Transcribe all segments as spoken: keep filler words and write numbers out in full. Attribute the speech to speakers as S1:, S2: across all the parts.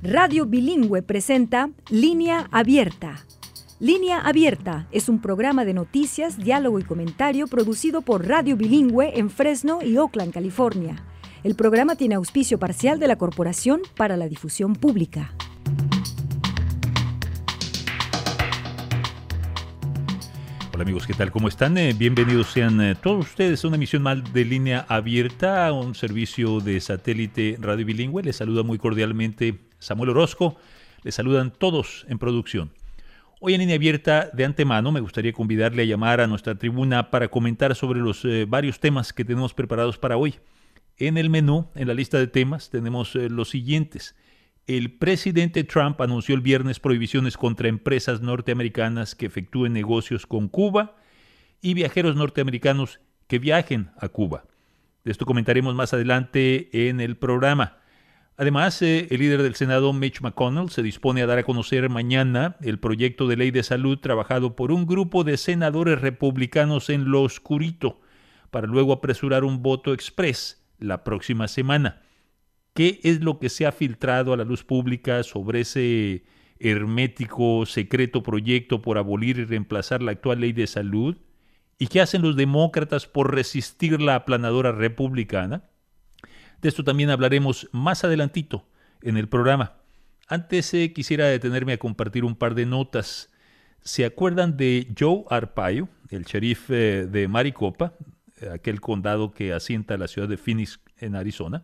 S1: Radio Bilingüe presenta Línea Abierta. Línea Abierta es un programa de noticias, diálogo y comentario producido por Radio Bilingüe en Fresno y Oakland, California. El programa tiene auspicio parcial de la Corporación para la Difusión Pública.
S2: Hola amigos, ¿qué tal? ¿Cómo están? Eh, bienvenidos sean eh, todos ustedes a una emisión más de Línea Abierta, un servicio de satélite Radio Bilingüe. Les saluda muy cordialmente Samuel Orozco. Les saludan todos en producción. Hoy en Línea Abierta, de antemano, me gustaría convidarle a llamar a nuestra tribuna para comentar sobre los eh, varios temas que tenemos preparados para hoy. En el menú, en la lista de temas, tenemos eh, los siguientes. El presidente Trump anunció el viernes prohibiciones contra empresas norteamericanas que efectúen negocios con Cuba y viajeros norteamericanos que viajen a Cuba. De esto comentaremos más adelante en el programa. Además, eh, el líder del Senado, Mitch McConnell, se dispone a dar a conocer mañana el proyecto de ley de salud trabajado por un grupo de senadores republicanos en lo oscurito, para luego apresurar un voto express la próxima semana. ¿Qué es lo que se ha filtrado a la luz pública sobre ese hermético, secreto proyecto por abolir y reemplazar la actual ley de salud? ¿Y qué hacen los demócratas por resistir la aplanadora republicana? De esto también hablaremos más adelantito en el programa. Antes eh, quisiera detenerme a compartir un par de notas. ¿Se acuerdan de Joe Arpaio, el sheriff eh, de Maricopa, aquel condado que asienta la ciudad de Phoenix en Arizona?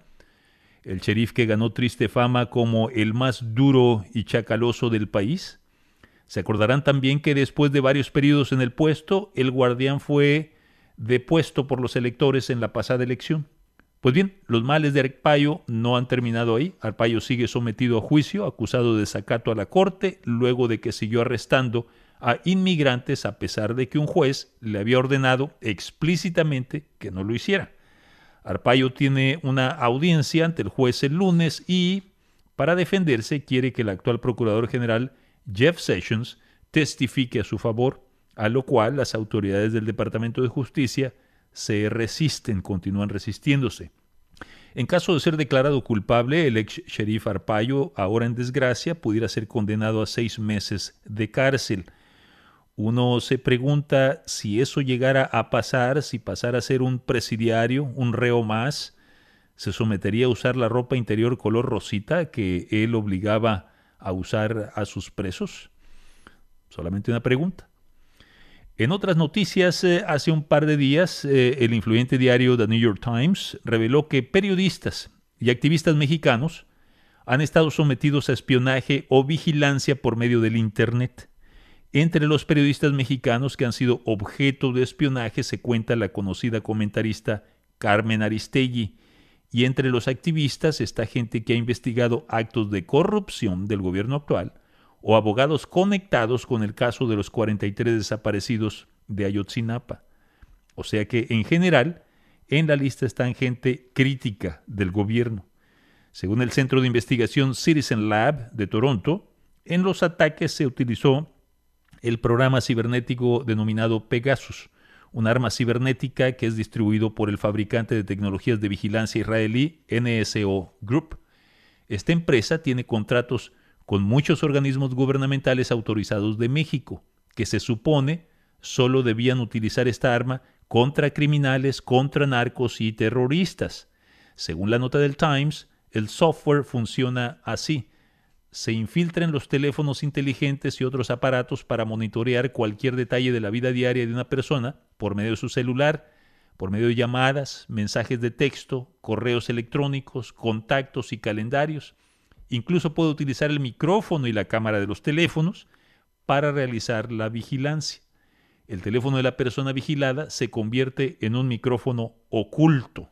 S2: El sheriff que ganó triste fama como el más duro y chacaloso del país. Se acordarán también que después de varios periodos en el puesto, el guardián fue depuesto por los electores en la pasada elección. Pues bien, los males de Arpaio no han terminado ahí. Arpaio sigue sometido a juicio, acusado de desacato a la corte, luego de que siguió arrestando a inmigrantes a pesar de que un juez le había ordenado explícitamente que no lo hiciera. Arpaio tiene una audiencia ante el juez el lunes y, para defenderse, quiere que el actual procurador general, Jeff Sessions, testifique a su favor, a lo cual las autoridades del Departamento de Justicia se resisten, continúan resistiéndose. En caso de ser declarado culpable, el ex sheriff Arpaio, ahora en desgracia, pudiera ser condenado a seis meses de cárcel. Uno se pregunta si eso llegara a pasar, si pasara a ser un presidiario, un reo más, ¿se sometería a usar la ropa interior color rosita que él obligaba a usar a sus presos? Solamente una pregunta. En otras noticias, eh, hace un par de días, eh, el influyente diario The New York Times reveló que periodistas y activistas mexicanos han estado sometidos a espionaje o vigilancia por medio del Internet. Entre los periodistas mexicanos que han sido objeto de espionaje se cuenta la conocida comentarista Carmen Aristegui, y entre los activistas está gente que ha investigado actos de corrupción del gobierno actual o abogados conectados con el caso de los cuarenta y tres desaparecidos de Ayotzinapa. O sea que, en general, en la lista están gente crítica del gobierno. Según el Centro de Investigación Citizen Lab de Toronto, en los ataques se utilizó el programa cibernético denominado Pegasus, un arma cibernética que es distribuido por el fabricante de tecnologías de vigilancia israelí N S O Group. Esta empresa tiene contratos con muchos organismos gubernamentales autorizados de México, que se supone solo debían utilizar esta arma contra criminales, contra narcos y terroristas. Según la nota del Times, el software funciona así. Se infiltra en los teléfonos inteligentes y otros aparatos para monitorear cualquier detalle de la vida diaria de una persona por medio de su celular, por medio de llamadas, mensajes de texto, correos electrónicos, contactos y calendarios. Incluso puede utilizar el micrófono y la cámara de los teléfonos para realizar la vigilancia. El teléfono de la persona vigilada se convierte en un micrófono oculto.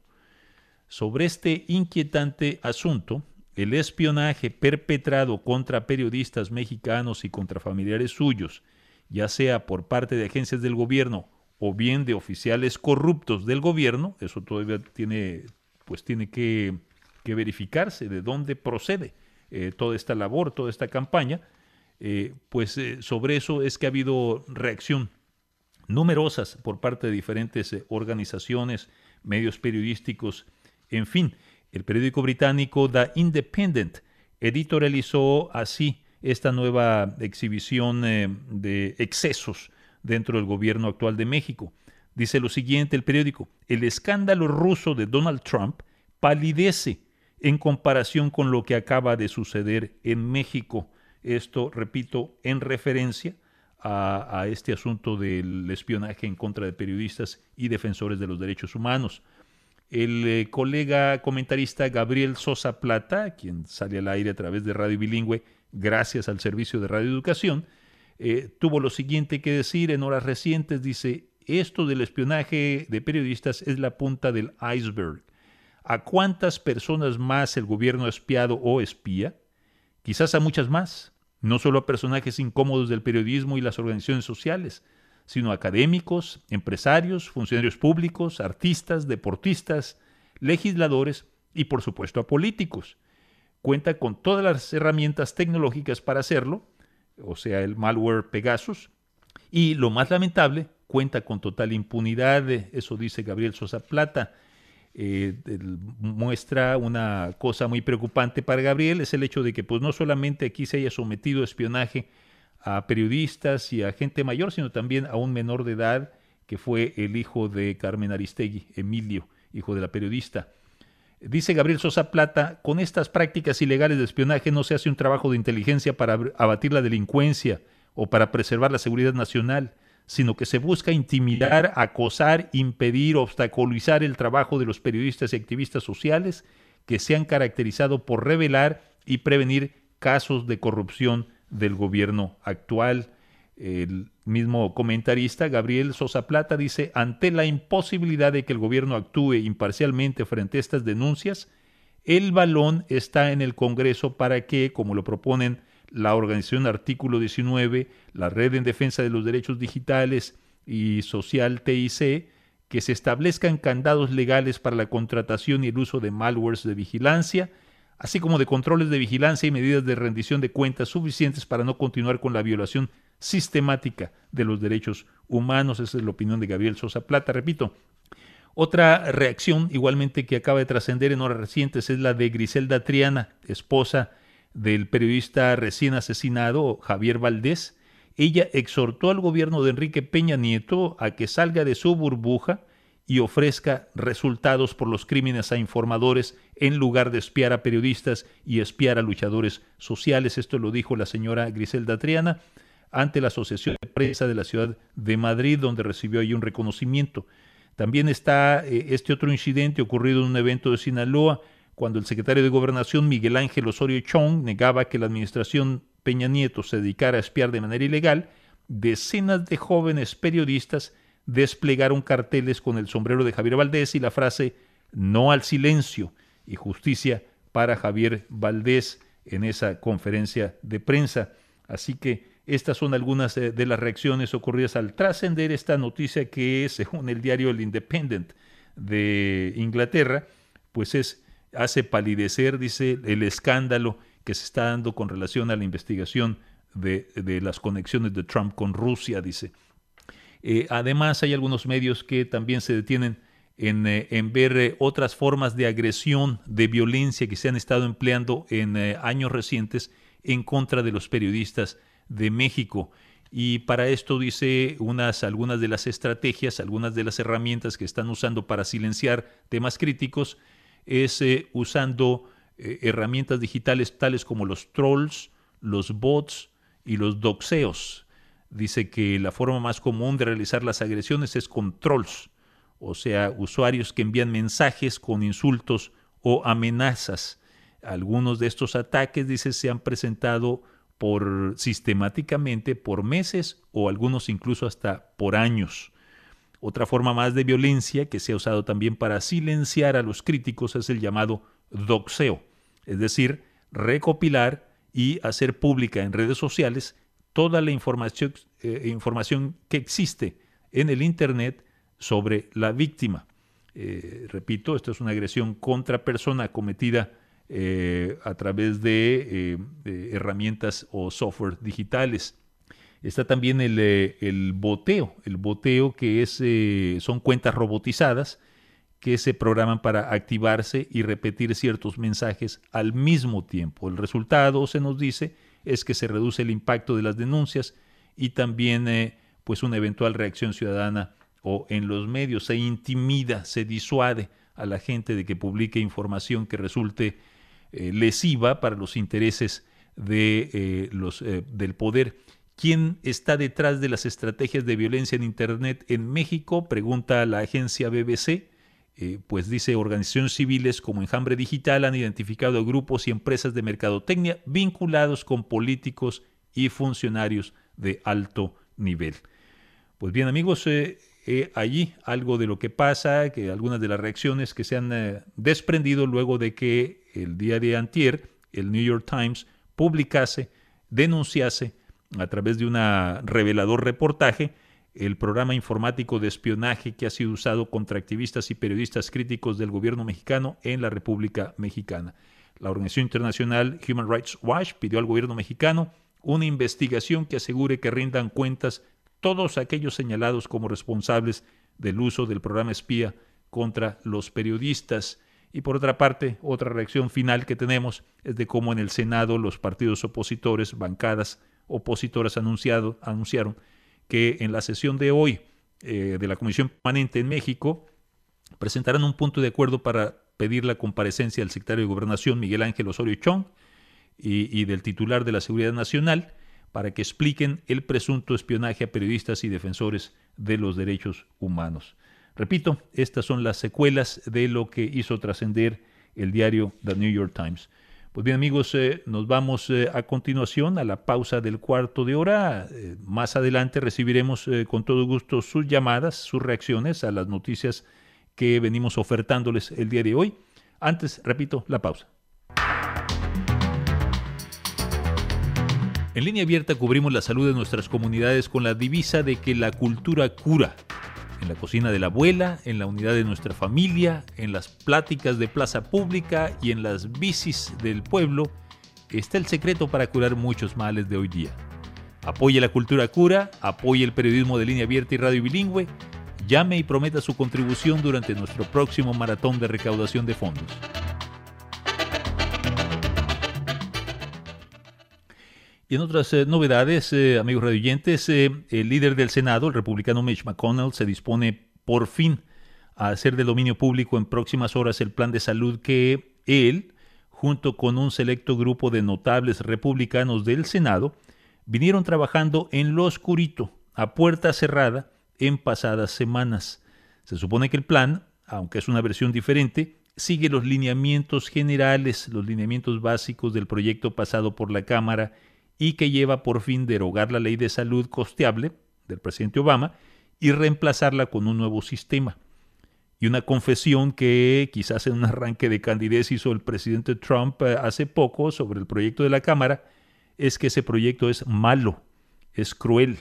S2: Sobre este inquietante asunto, el espionaje perpetrado contra periodistas mexicanos y contra familiares suyos, ya sea por parte de agencias del gobierno o bien de oficiales corruptos del gobierno, eso todavía tiene, pues tiene que, que verificarse de dónde procede eh, toda esta labor, toda esta campaña, eh, pues eh, sobre eso es que ha habido reacción numerosas por parte de diferentes eh, organizaciones, medios periodísticos, en fin. El periódico británico The Independent editorializó así esta nueva exhibición eh, de excesos dentro del gobierno actual de México. Dice lo siguiente el periódico: el escándalo ruso de Donald Trump palidece en comparación con lo que acaba de suceder en México. Esto, repito, en referencia a, a este asunto del espionaje en contra de periodistas y defensores de los derechos humanos. El eh, colega comentarista Gabriel Sosa Plata, quien sale al aire a través de Radio Bilingüe gracias al servicio de radioeducación, eh, tuvo lo siguiente que decir en horas recientes. Dice: esto del espionaje de periodistas es la punta del iceberg. ¿A cuántas personas más el gobierno ha espiado o espía? Quizás a muchas más, no solo a personajes incómodos del periodismo y las organizaciones sociales, sino a académicos, empresarios, funcionarios públicos, artistas, deportistas, legisladores y por supuesto a políticos. Cuenta con todas las herramientas tecnológicas para hacerlo, o sea, el malware Pegasus, y lo más lamentable, cuenta con total impunidad. Eso dice Gabriel Sosa Plata. Eh, el, muestra una cosa muy preocupante para Gabriel, es el hecho de que pues no solamente aquí se haya sometido a espionaje a periodistas y a gente mayor, sino también a un menor de edad que fue el hijo de Carmen Aristegui, Emilio, hijo de la periodista. Dice Gabriel Sosa Plata: con estas prácticas ilegales de espionaje no se hace un trabajo de inteligencia para abatir la delincuencia o para preservar la seguridad nacional, sino que se busca intimidar, acosar, impedir, obstaculizar el trabajo de los periodistas y activistas sociales que se han caracterizado por revelar y prevenir casos de corrupción del gobierno actual. El mismo comentarista, Gabriel Sosa Plata, dice: ante la imposibilidad de que el gobierno actúe imparcialmente frente a estas denuncias, el balón está en el Congreso para que, como lo proponen la organización Artículo diecinueve, la Red en Defensa de los Derechos Digitales y Social T I C, que se establezcan candados legales para la contratación y el uso de malwares de vigilancia, así como de controles de vigilancia y medidas de rendición de cuentas suficientes para no continuar con la violación sistemática de los derechos humanos. Esa es la opinión de Gabriel Sosa Plata. Repito, otra reacción igualmente que acaba de trascender en horas recientes es la de Griselda Triana, esposa del periodista recién asesinado Javier Valdés. Ella exhortó al gobierno de Enrique Peña Nieto a que salga de su burbuja y ofrezca resultados por los crímenes a informadores en lugar de espiar a periodistas y espiar a luchadores sociales. Esto lo dijo la señora Griselda Triana ante la Asociación de Prensa de la Ciudad de Madrid, donde recibió ahí un reconocimiento. También está eh, este otro incidente ocurrido en un evento de Sinaloa, cuando el secretario de Gobernación, Miguel Ángel Osorio Chong, negaba que la administración Peña Nieto se dedicara a espiar de manera ilegal. Decenas de jóvenes periodistas desplegaron carteles con el sombrero de Javier Valdés y la frase "no al silencio" y justicia para Javier Valdés en esa conferencia de prensa. Así que estas son algunas de las reacciones ocurridas al trascender esta noticia que, según el diario El Independent de Inglaterra, pues es hace palidecer, dice, el escándalo que se está dando con relación a la investigación de, de las conexiones de Trump con Rusia, dice. Eh, además, hay algunos medios que también se detienen en, eh, en ver eh, otras formas de agresión, de violencia que se han estado empleando en eh, años recientes en contra de los periodistas de México. Y para esto, dice, unas, algunas de las estrategias, algunas de las herramientas que están usando para silenciar temas críticos es eh, usando eh, herramientas digitales tales como los trolls, los bots y los doxeos. Dice que la forma más común de realizar las agresiones es con trolls, o sea, usuarios que envían mensajes con insultos o amenazas. Algunos de estos ataques, dice, se han presentado por sistemáticamente por meses o algunos incluso hasta por años. Otra forma más de violencia que se ha usado también para silenciar a los críticos es el llamado doxeo, es decir, recopilar y hacer pública en redes sociales toda la información, eh, información que existe en el Internet sobre la víctima. Eh, repito, esto es una agresión contra persona cometida eh, a través de, eh, de herramientas o software digitales. Está también el, el boteo, el boteo que es, eh, son cuentas robotizadas que se programan para activarse y repetir ciertos mensajes al mismo tiempo. El resultado, se nos dice, es que se reduce el impacto de las denuncias y también eh, pues una eventual reacción ciudadana o en los medios. Se intimida, se disuade a la gente de que publique información que resulte eh, lesiva para los intereses de, eh, los, eh, del poder. ¿Quién está detrás de las estrategias de violencia en Internet en México? Pregunta la agencia B B C. Eh, pues dice, organizaciones civiles como Enjambre Digital han identificado grupos y empresas de mercadotecnia vinculados con políticos y funcionarios de alto nivel. Pues bien, amigos, eh, eh, allí algo de lo que pasa, que algunas de las reacciones que se han eh, desprendido luego de que el día de antier el New York Times publicase, denunciase a través de un revelador reportaje el programa informático de espionaje que ha sido usado contra activistas y periodistas críticos del gobierno mexicano en la República Mexicana. La organización internacional Human Rights Watch pidió al gobierno mexicano una investigación que asegure que rindan cuentas todos aquellos señalados como responsables del uso del programa espía contra los periodistas. Y por otra parte, otra reacción final que tenemos es de cómo en el Senado los partidos opositores, bancadas opositoras anunciado, anunciaron que en la sesión de hoy eh, de la Comisión Permanente en México presentarán un punto de acuerdo para pedir la comparecencia del secretario de Gobernación, Miguel Ángel Osorio Chong, y, y del titular de la Seguridad Nacional, para que expliquen el presunto espionaje a periodistas y defensores de los derechos humanos. Repito, estas son las secuelas de lo que hizo trascender el diario The New York Times. Pues bien, amigos, eh, nos vamos eh, a continuación a la pausa del cuarto de hora. Eh, más adelante recibiremos eh, con todo gusto sus llamadas, sus reacciones a las noticias que venimos ofertándoles el día de hoy. Antes, repito, la pausa. En Línea Abierta cubrimos la salud de nuestras comunidades con la divisa de que la cultura cura. En la cocina de la abuela, en la unidad de nuestra familia, en las pláticas de plaza pública y en las bicis del pueblo, está el secreto para curar muchos males de hoy día. Apoye la cultura cura, apoye el periodismo de Línea Abierta y Radio Bilingüe, llame y prometa su contribución durante nuestro próximo maratón de recaudación de fondos. Y en otras eh, novedades, eh, amigos radioyentes, eh, el líder del Senado, el republicano Mitch McConnell, se dispone por fin a hacer de dominio público en próximas horas el plan de salud que él, junto con un selecto grupo de notables republicanos del Senado, vinieron trabajando en lo oscurito, a puerta cerrada, en pasadas semanas. Se supone que el plan, aunque es una versión diferente, sigue los lineamientos generales, los lineamientos básicos del proyecto pasado por la Cámara y que lleva por fin derogar la ley de salud costeable del presidente Obama y reemplazarla con un nuevo sistema. Y una confesión que quizás en un arranque de candidez hizo el presidente Trump hace poco sobre el proyecto de la Cámara es que ese proyecto es malo, es cruel.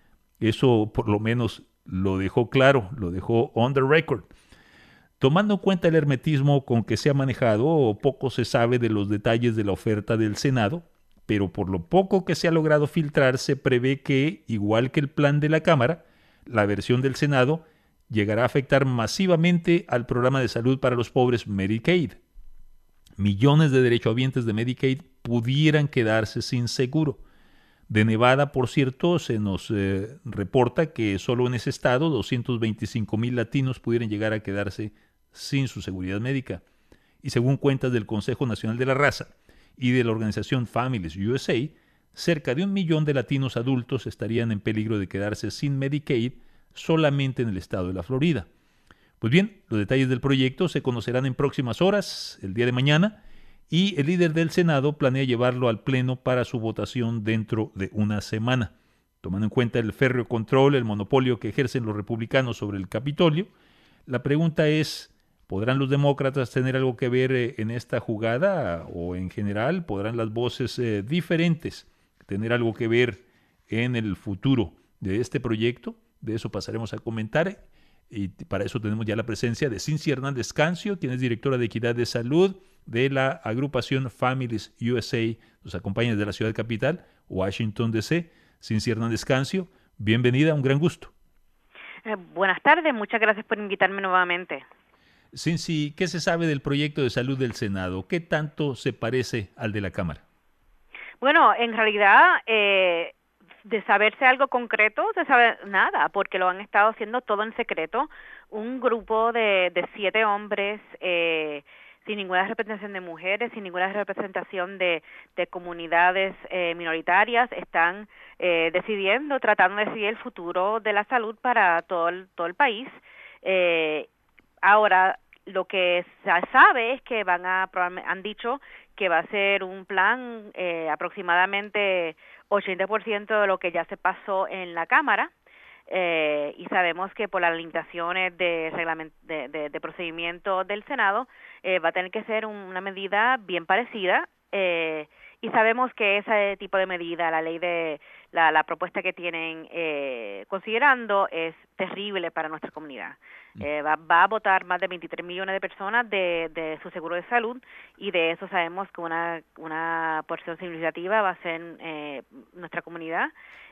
S2: Eso por lo menos lo dejó claro, lo dejó on the record. Tomando en cuenta el hermetismo con que se ha manejado, poco se sabe de los detalles de la oferta del Senado, pero por lo poco que se ha logrado filtrar, se prevé que, igual que el plan de la Cámara, la versión del Senado llegará a afectar masivamente al programa de salud para los pobres Medicaid. Millones de derechohabientes de Medicaid pudieran quedarse sin seguro. De Nevada, por cierto, se nos eh, reporta que solo en ese estado doscientos veinticinco mil latinos pudieran llegar a quedarse sin su seguridad médica. Y según cuentas del Consejo Nacional de la Raza y de la organización Families U S A, cerca de un millón de latinos adultos estarían en peligro de quedarse sin Medicaid solamente en el estado de la Florida. Pues bien, los detalles del proyecto se conocerán en próximas horas, el día de mañana, y el líder del Senado planea llevarlo al Pleno para su votación dentro de una semana. Tomando en cuenta el férreo control, el monopolio que ejercen los republicanos sobre el Capitolio, la pregunta es, ¿podrán los demócratas tener algo que ver eh, en esta jugada o en general podrán las voces eh, diferentes tener algo que ver en el futuro de este proyecto? De eso pasaremos a comentar y para eso tenemos ya la presencia de Cincy Hernández Cancio, quien es directora de Equidad de Salud de la agrupación Families U S A, nos acompaña desde la ciudad capital, Washington D C. Cincy Hernández Cancio, bienvenida, un gran gusto.
S3: Eh, buenas tardes, muchas gracias por invitarme nuevamente.
S2: Cincy, ¿qué se sabe del proyecto de salud del Senado? ¿Qué tanto se parece al de la Cámara?
S3: Bueno, en realidad, eh, de saberse algo concreto, se sabe nada, porque lo han estado haciendo todo en secreto. Un grupo de, de siete hombres, eh, sin ninguna representación de mujeres, sin ninguna representación de, de comunidades eh, minoritarias, están eh, decidiendo, tratando de decidir el futuro de la salud para todo el, todo el país. Eh, ahora, lo que se sabe es que van a, han dicho que va a ser un plan eh, aproximadamente ochenta por ciento de lo que ya se pasó en la Cámara, eh, y sabemos que por las limitaciones de, reglament de, de, de procedimiento del Senado eh, va a tener que ser un, una medida bien parecida, eh, y sabemos que ese tipo de medida, la ley de la, la propuesta que tienen eh, considerando, es terrible para nuestra comunidad. Eh, va, va a votar más de veintitrés millones de personas de, de su seguro de salud, y de eso sabemos que una, una porción significativa va a ser eh, nuestra comunidad,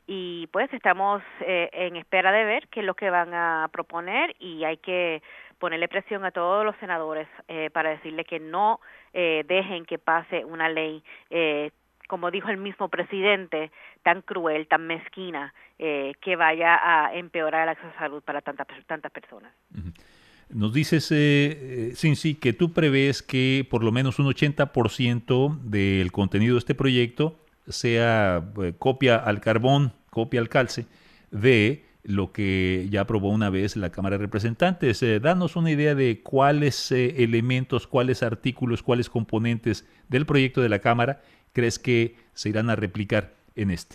S3: y pues estamos eh, en espera de ver qué es lo que van a proponer, y hay que ponerle presión a todos los senadores eh, para decirle que no eh, dejen que pase una ley, eh, como dijo el mismo presidente, tan cruel, tan mezquina, eh, que vaya a empeorar el acceso a salud para tantas tantas personas.
S2: Uh-huh. Nos dices, eh, Cincy, que tú prevés que por lo menos un ochenta por ciento del contenido de este proyecto sea eh, copia al carbón, copia al calce de lo que ya aprobó una vez la Cámara de Representantes. Eh, danos una idea de cuáles eh, elementos, cuáles artículos, cuáles componentes del proyecto de la Cámara crees que se irán a replicar en este.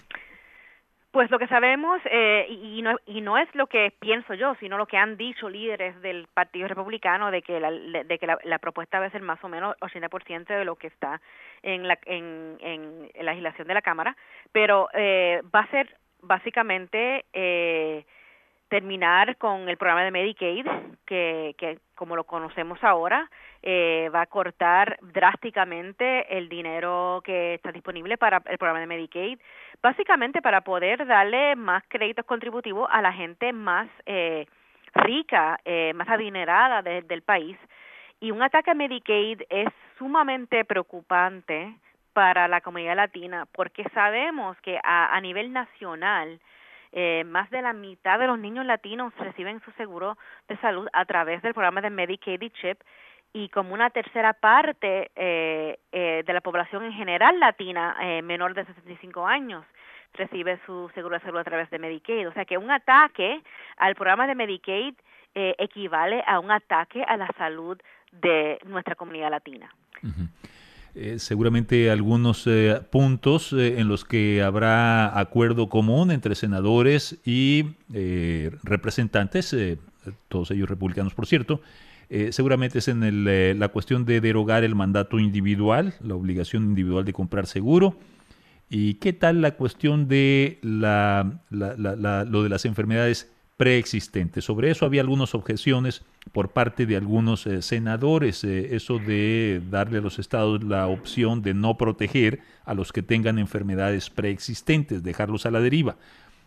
S3: Pues lo que sabemos, eh, y, no, y no es lo que pienso yo, sino lo que han dicho líderes del Partido Republicano, de que la, de que la, la propuesta va a ser más o menos ochenta por ciento de lo que está en la, en, en la legislación de la Cámara, pero eh, va a ser básicamente eh, terminar con el programa de Medicaid, que, que como lo conocemos ahora, eh, va a cortar drásticamente el dinero que está disponible para el programa de Medicaid, básicamente para poder darle más créditos contributivos a la gente más eh, rica, eh, más adinerada de, del país. Y un ataque a Medicaid es sumamente preocupante para la comunidad latina, porque sabemos que a, a nivel nacional, Eh, más de la mitad de los niños latinos reciben su seguro de salud a través del programa de Medicaid y CHIP, y como una tercera parte eh, eh, de la población en general latina eh, menor de sesenta y cinco años recibe su seguro de salud a través de Medicaid. O sea que un ataque al programa de Medicaid eh, equivale a un ataque a la salud de nuestra comunidad latina.
S2: Uh-huh. Eh, seguramente algunos eh, puntos eh, en los que habrá acuerdo común entre senadores y eh, representantes, eh, todos ellos republicanos por cierto, eh, seguramente es en el, eh, la cuestión de derogar el mandato individual, la obligación individual de comprar seguro. ¿Y qué tal la cuestión de la, la, la, la, lo de las enfermedades preexistentes? Sobre eso había algunas objeciones por parte de algunos eh, senadores, eh, eso de darle a los estados la opción de no proteger a los que tengan enfermedades preexistentes, dejarlos a la deriva.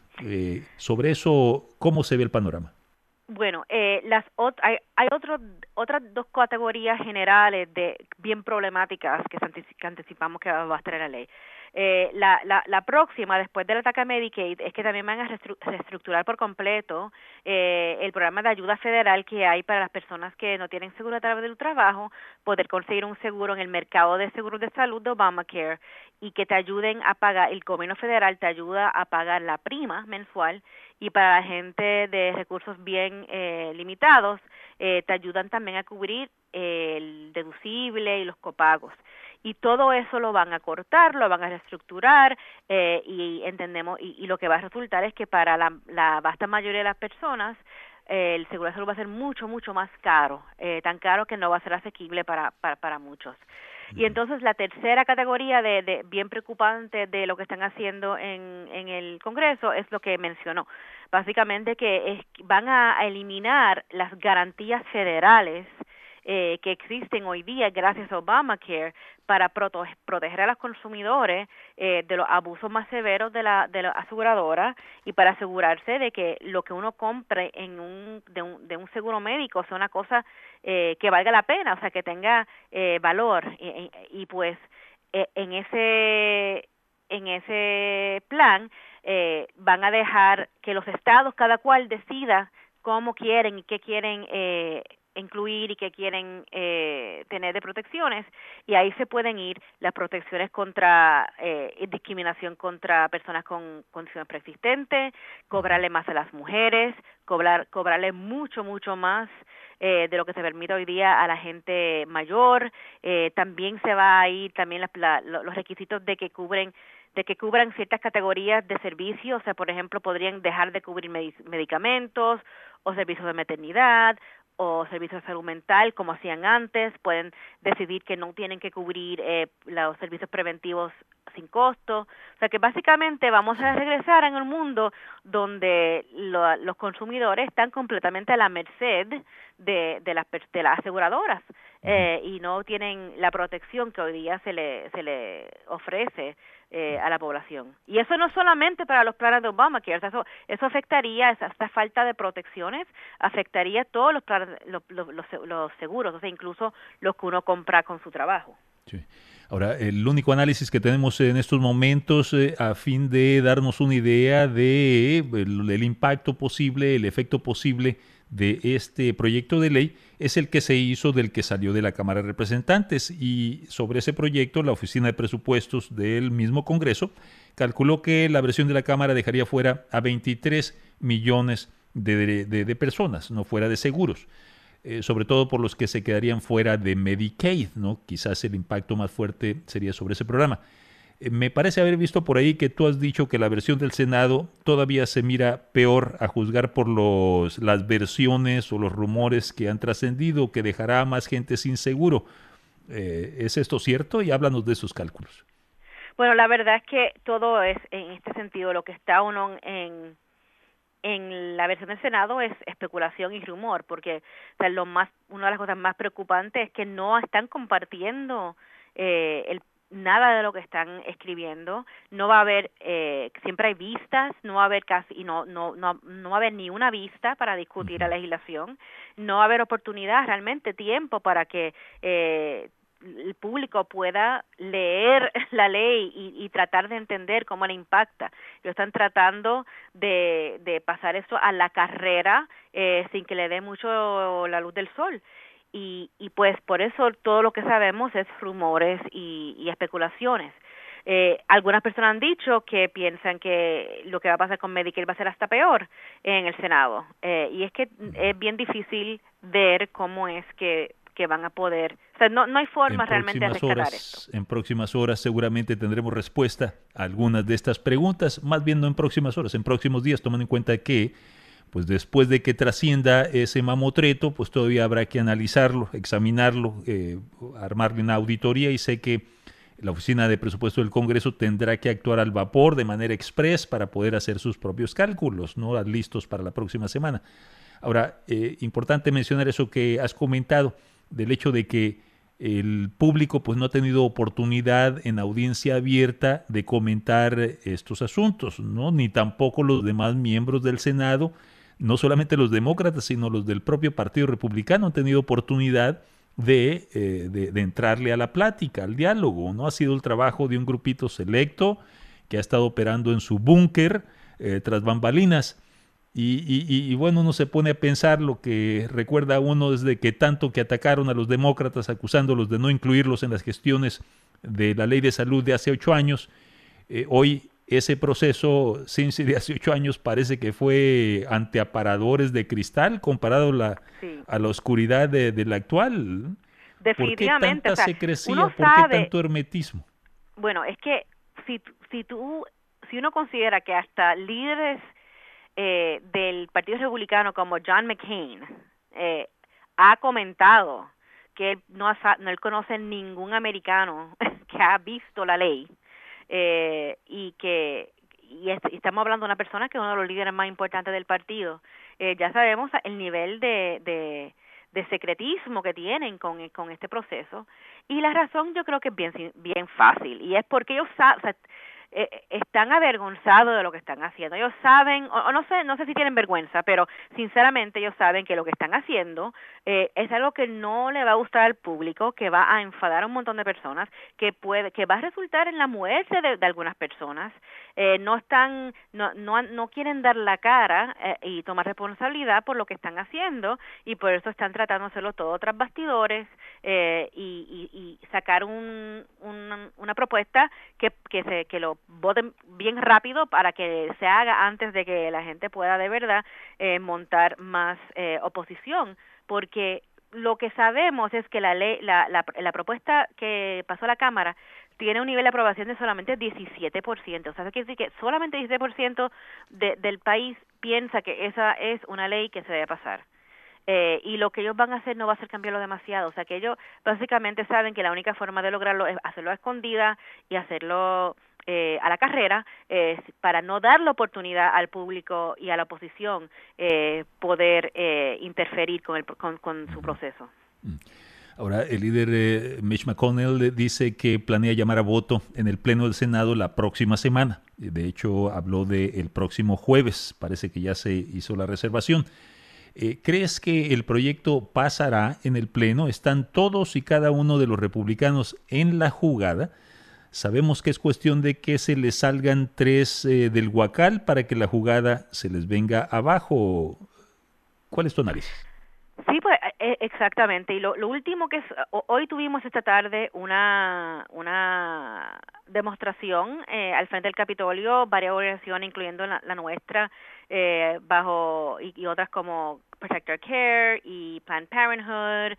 S2: Eh, sobre eso, ¿cómo se ve el panorama?
S3: Bueno, eh, las ot hay, hay otro, otras dos categorías generales de bien problemáticas que, que anticipamos que va a estar en la ley. Eh, la, la, la próxima, después del ataque a Medicaid, es que también van a restru reestructurar por completo eh, el programa de ayuda federal que hay para las personas que no tienen seguro a través del trabajo, poder conseguir un seguro en el mercado de seguros de salud de Obamacare, y que te ayuden a pagar, el gobierno federal te ayuda a pagar la prima mensual, y para la gente de recursos bien eh, limitados, eh, te ayudan también a cubrir eh, el deducible y los copagos. Y todo eso lo van a cortar, lo van a reestructurar, eh, y entendemos, y, y lo que va a resultar es que para la, la vasta mayoría de las personas, eh, el seguro de salud va a ser mucho, mucho más caro, eh, tan caro que no va a ser asequible para, para, para muchos. Y entonces la tercera categoría de, de bien preocupante de lo que están haciendo en, en el Congreso es lo que mencionó. Básicamente que es, van a eliminar las garantías federales eh, que existen hoy día gracias a Obamacare para proto- proteger a los consumidores eh, de los abusos más severos de la de la aseguradora y para asegurarse de que lo que uno compre en un de un, de un seguro médico sea una cosa eh, que valga la pena, o sea, que tenga eh, valor y, y, y pues eh, en ese en ese plan eh, van a dejar que los estados cada cual decida cómo quieren y qué quieren eh, incluir y qué quieren eh, tener de protecciones, y ahí se pueden ir las protecciones contra eh, discriminación contra personas con condiciones preexistentes, cobrarle más a las mujeres, cobrar cobrarle mucho, mucho más eh, de lo que se permite hoy día a la gente mayor. Eh, también se va a ir también la, la, los requisitos de que cubren de que cubran ciertas categorías de servicios, o sea, por ejemplo, podrían dejar de cubrir medicamentos o servicios de maternidad o servicios de salud mental, como hacían antes. Pueden decidir que no tienen que cubrir eh, los servicios preventivos sin costo. O sea que básicamente vamos a regresar en un mundo donde lo, los consumidores están completamente a la merced de, de, las, de las aseguradoras eh, y no tienen la protección que hoy día se le, se le ofrece Eh, a la población. Y eso no solamente para los planes de Obamacare, o sea, eso, eso afectaría, esa, esta falta de protecciones, afectaría todos los, planes, los, los, los, los seguros, o sea, incluso los que uno compra con su trabajo.
S2: Sí. Ahora, el único análisis que tenemos en estos momentos eh, a fin de darnos una idea de el, el impacto posible, el efecto posible de este proyecto de ley es el que se hizo del que salió de la Cámara de Representantes, y sobre ese proyecto la Oficina de Presupuestos del mismo Congreso calculó que la versión de la Cámara dejaría fuera a veintitrés millones de, de, de personas, no fuera de seguros. Eh, sobre todo por los que se quedarían fuera de Medicaid, ¿no? Quizás el impacto más fuerte sería sobre ese programa. Eh, me parece haber visto por ahí que tú has dicho que la versión del Senado todavía se mira peor, a juzgar por los, las versiones o los rumores que han trascendido, que dejará a más gente sin seguro. Eh, ¿Es esto cierto? Y háblanos de esos cálculos.
S3: Bueno, la verdad es que todo es en este sentido, lo que está uno en en la versión del Senado es especulación y rumor, porque o sea, lo más, una de las cosas más preocupantes es que no están compartiendo eh, el, nada de lo que están escribiendo. No va a haber, eh, siempre hay vistas, no va a haber casi, y no, no, no, no va a haber ni una vista para discutir la legislación, no va a haber oportunidad, realmente tiempo para que eh, el público pueda leer la ley y, y tratar de entender cómo le impacta. Ellos están tratando de, de pasar eso a la carrera eh, sin que le dé mucho la luz del sol. Y, y pues por eso todo lo que sabemos es rumores y, y especulaciones. Eh, algunas personas han dicho que piensan que lo que va a pasar con Medicare va a ser hasta peor en el Senado. Eh, y es que es bien difícil ver cómo es que que van a poder, o sea, no, no hay forma
S2: en
S3: realmente de rescatar
S2: horas,
S3: esto.
S2: En próximas horas seguramente tendremos respuesta a algunas de estas preguntas, más bien no en próximas horas, en próximos días, tomando en cuenta que pues después de que trascienda ese mamotreto, pues todavía habrá que analizarlo, examinarlo, eh, armarle una auditoría, y sé que la Oficina de Presupuesto del Congreso tendrá que actuar al vapor de manera express para poder hacer sus propios cálculos, ¿no? Listos para la próxima semana. Ahora, eh, importante mencionar eso que has comentado, del hecho de que el público pues no ha tenido oportunidad en audiencia abierta de comentar estos asuntos, ¿no? Ni tampoco los demás miembros del Senado, no solamente los demócratas, sino los del propio Partido Republicano han tenido oportunidad de, eh, de, de entrarle a la plática, al diálogo, ¿no? Ha sido el trabajo de un grupito selecto que ha estado operando en su búnker eh, tras bambalinas. Y, y, y bueno, uno se pone a pensar lo que recuerda uno desde que tanto que atacaron a los demócratas acusándolos de no incluirlos en las gestiones de la ley de salud de hace ocho años. Eh, hoy ese proceso, Cincy, de hace ocho años parece que fue ante aparadores de cristal comparado la, sí. a la oscuridad de, de la actual.
S3: Definitivamente.
S2: ¿Por qué tanta
S3: o sea,
S2: secrecía?
S3: Uno
S2: ¿Por
S3: sabe,
S2: qué tanto hermetismo?
S3: Bueno, es que si, si, tú, si uno considera que hasta líderes Eh, del Partido Republicano como John McCain eh, ha comentado que él no, ha, no él conoce ningún americano que ha visto la ley eh, y que y, es, y estamos hablando de una persona que es uno de los líderes más importantes del partido. Eh, ya sabemos el nivel de, de de secretismo que tienen con, con este proceso. Y la razón yo creo que es bien, bien fácil, y es porque ellos saben, o sea, eh, están avergonzados de lo que están haciendo. Ellos saben, o, o no sé, no sé si tienen vergüenza, pero sinceramente ellos saben que lo que están haciendo eh, es algo que no le va a gustar al público, que va a enfadar a un montón de personas, que puede, que va a resultar en la muerte de, de algunas personas. Eh, no están, no, no, no quieren dar la cara eh, y tomar responsabilidad por lo que están haciendo, y por eso están tratando de hacerlo todo tras bastidores eh, y, y, y sacar un, un, una propuesta que, que se que lo voten bien rápido para que se haga antes de que la gente pueda de verdad eh, montar más eh, oposición, porque lo que sabemos es que la ley, la, la, la propuesta que pasó a la Cámara tiene un nivel de aprobación de solamente diecisiete por ciento. O sea, eso quiere decir que solamente diecisiete por ciento de, del país piensa que esa es una ley que se debe pasar. Eh, y lo que ellos van a hacer no va a ser cambiarlo demasiado. O sea, que ellos básicamente saben que la única forma de lograrlo es hacerlo a escondida y hacerlo eh, a la carrera, eh, para no dar la oportunidad al público y a la oposición eh, poder eh, interferir con, el, con, con su proceso.
S2: Ahora, el líder eh, Mitch McConnell dice que planea llamar a voto en el Pleno del Senado la próxima semana. De hecho, habló del próximo jueves. Parece que ya se hizo la reservación. Eh, ¿Crees que el proyecto pasará en el Pleno? ¿Están todos y cada uno de los republicanos en la jugada? Sabemos que es cuestión de que se les salgan tres eh, del huacal para que la jugada se les venga abajo. ¿Cuál es tu análisis?
S3: Sí, pues exactamente. Y lo, lo último que es, hoy tuvimos esta tarde una una demostración eh, al frente del Capitolio, varias organizaciones, incluyendo la, la nuestra, eh, bajo y, y otras como Protect Our Care y Planned Parenthood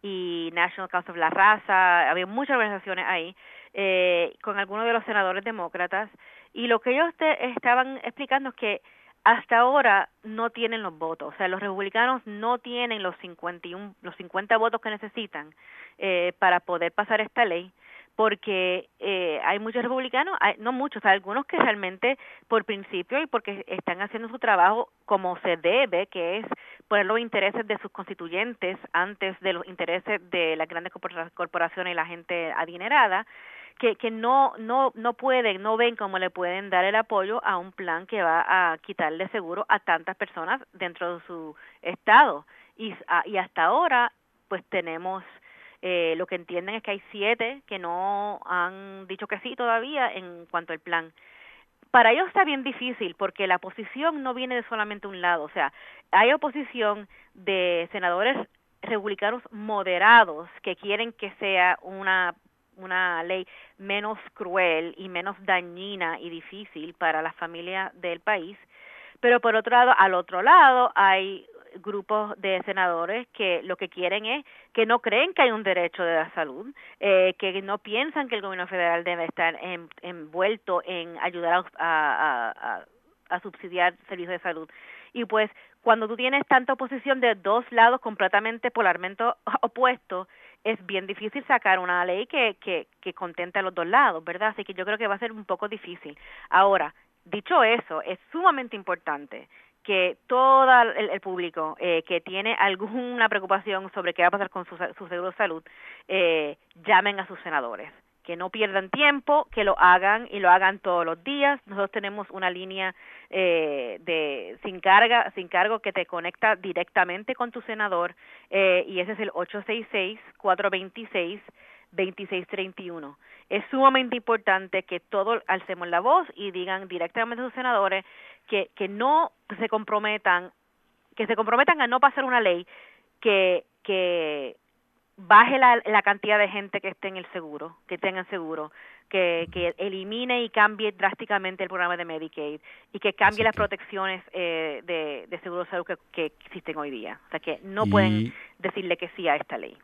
S3: y National Council of la Raza. Había muchas organizaciones ahí, eh, con algunos de los senadores demócratas, y lo que ellos te estaban explicando es que hasta ahora no tienen los votos. O sea, los republicanos no tienen los cincuenta y uno, los cincuenta votos que necesitan eh, para poder pasar esta ley, porque eh, hay muchos republicanos, hay, no muchos, hay algunos que realmente por principio y porque están haciendo su trabajo como se debe, que es poner los intereses de sus constituyentes antes de los intereses de las grandes corporaciones y la gente adinerada, que que no no no pueden, no ven cómo le pueden dar el apoyo a un plan que va a quitarle seguro a tantas personas dentro de su estado. Y, a, y hasta ahora, pues tenemos, eh, lo que entienden es que hay siete que no han dicho que sí todavía en cuanto al plan. Para ellos está bien difícil porque la oposición no viene de solamente un lado. O sea, hay oposición de senadores republicanos moderados que quieren que sea una una ley menos cruel y menos dañina y difícil para las familias del país, pero por otro lado, al otro lado hay grupos de senadores que lo que quieren es que no creen que hay un derecho de la salud, eh, que no piensan que el gobierno federal debe estar en, envuelto en ayudar a, a, a, a subsidiar servicios de salud. Y pues cuando tú tienes tanta oposición de dos lados completamente polarmente opuestos, es bien difícil sacar una ley que, que, que contente a los dos lados, ¿verdad? Así que yo creo que va a ser un poco difícil. Ahora, dicho eso, es sumamente importante que todo el, el público eh, que tiene alguna preocupación sobre qué va a pasar con su, su seguro de salud, eh, llamen a sus senadores. Que no pierdan tiempo, que lo hagan y lo hagan todos los días. Nosotros tenemos una línea eh, de sin carga, sin cargo que te conecta directamente con tu senador, eh, y ese es el ocho seis seis, cuatro dos seis, dos seis tres uno. Es sumamente importante que todos alcemos la voz y digan directamente a sus senadores que que no se comprometan, que se comprometan a no pasar una ley que que baje la, la cantidad de gente que esté en el seguro, que tengan seguro, que, que elimine y cambie drásticamente el programa de Medicaid y que cambie Así las que... protecciones eh, de, de seguro de salud que, que existen hoy día. O sea, que no y... pueden decirle que sí a esta ley.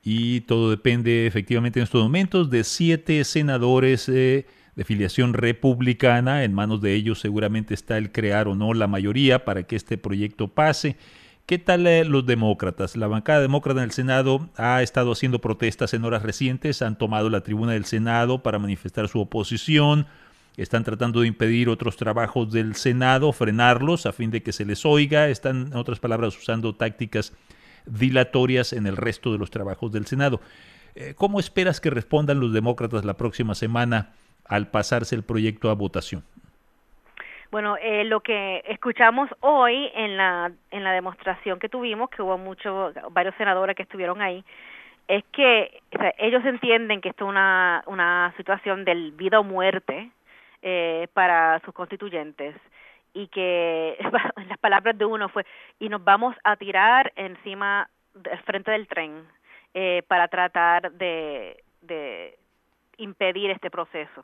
S2: Y todo depende efectivamente en estos momentos de siete senadores eh, de filiación republicana. En manos de ellos seguramente está el crear o no la mayoría para que este proyecto pase. ¿Qué tal eh, los demócratas? La bancada demócrata en el Senado ha estado haciendo protestas en horas recientes, han tomado la tribuna del Senado para manifestar su oposición, están tratando de impedir otros trabajos del Senado, frenarlos a fin de que se les oiga, están, en otras palabras, usando tácticas dilatorias en el resto de los trabajos del Senado. Eh, ¿Cómo esperas que respondan los demócratas la próxima semana al pasarse el proyecto a votación?
S3: Bueno, eh, lo que escuchamos hoy en la en la demostración que tuvimos, que hubo muchos, varios senadores que estuvieron ahí, es que o sea, ellos entienden que esto es una, una situación del vida o muerte eh, para sus constituyentes, y que las palabras de uno fue, y nos vamos a tirar encima del frente del tren eh, para tratar de, de impedir este proceso.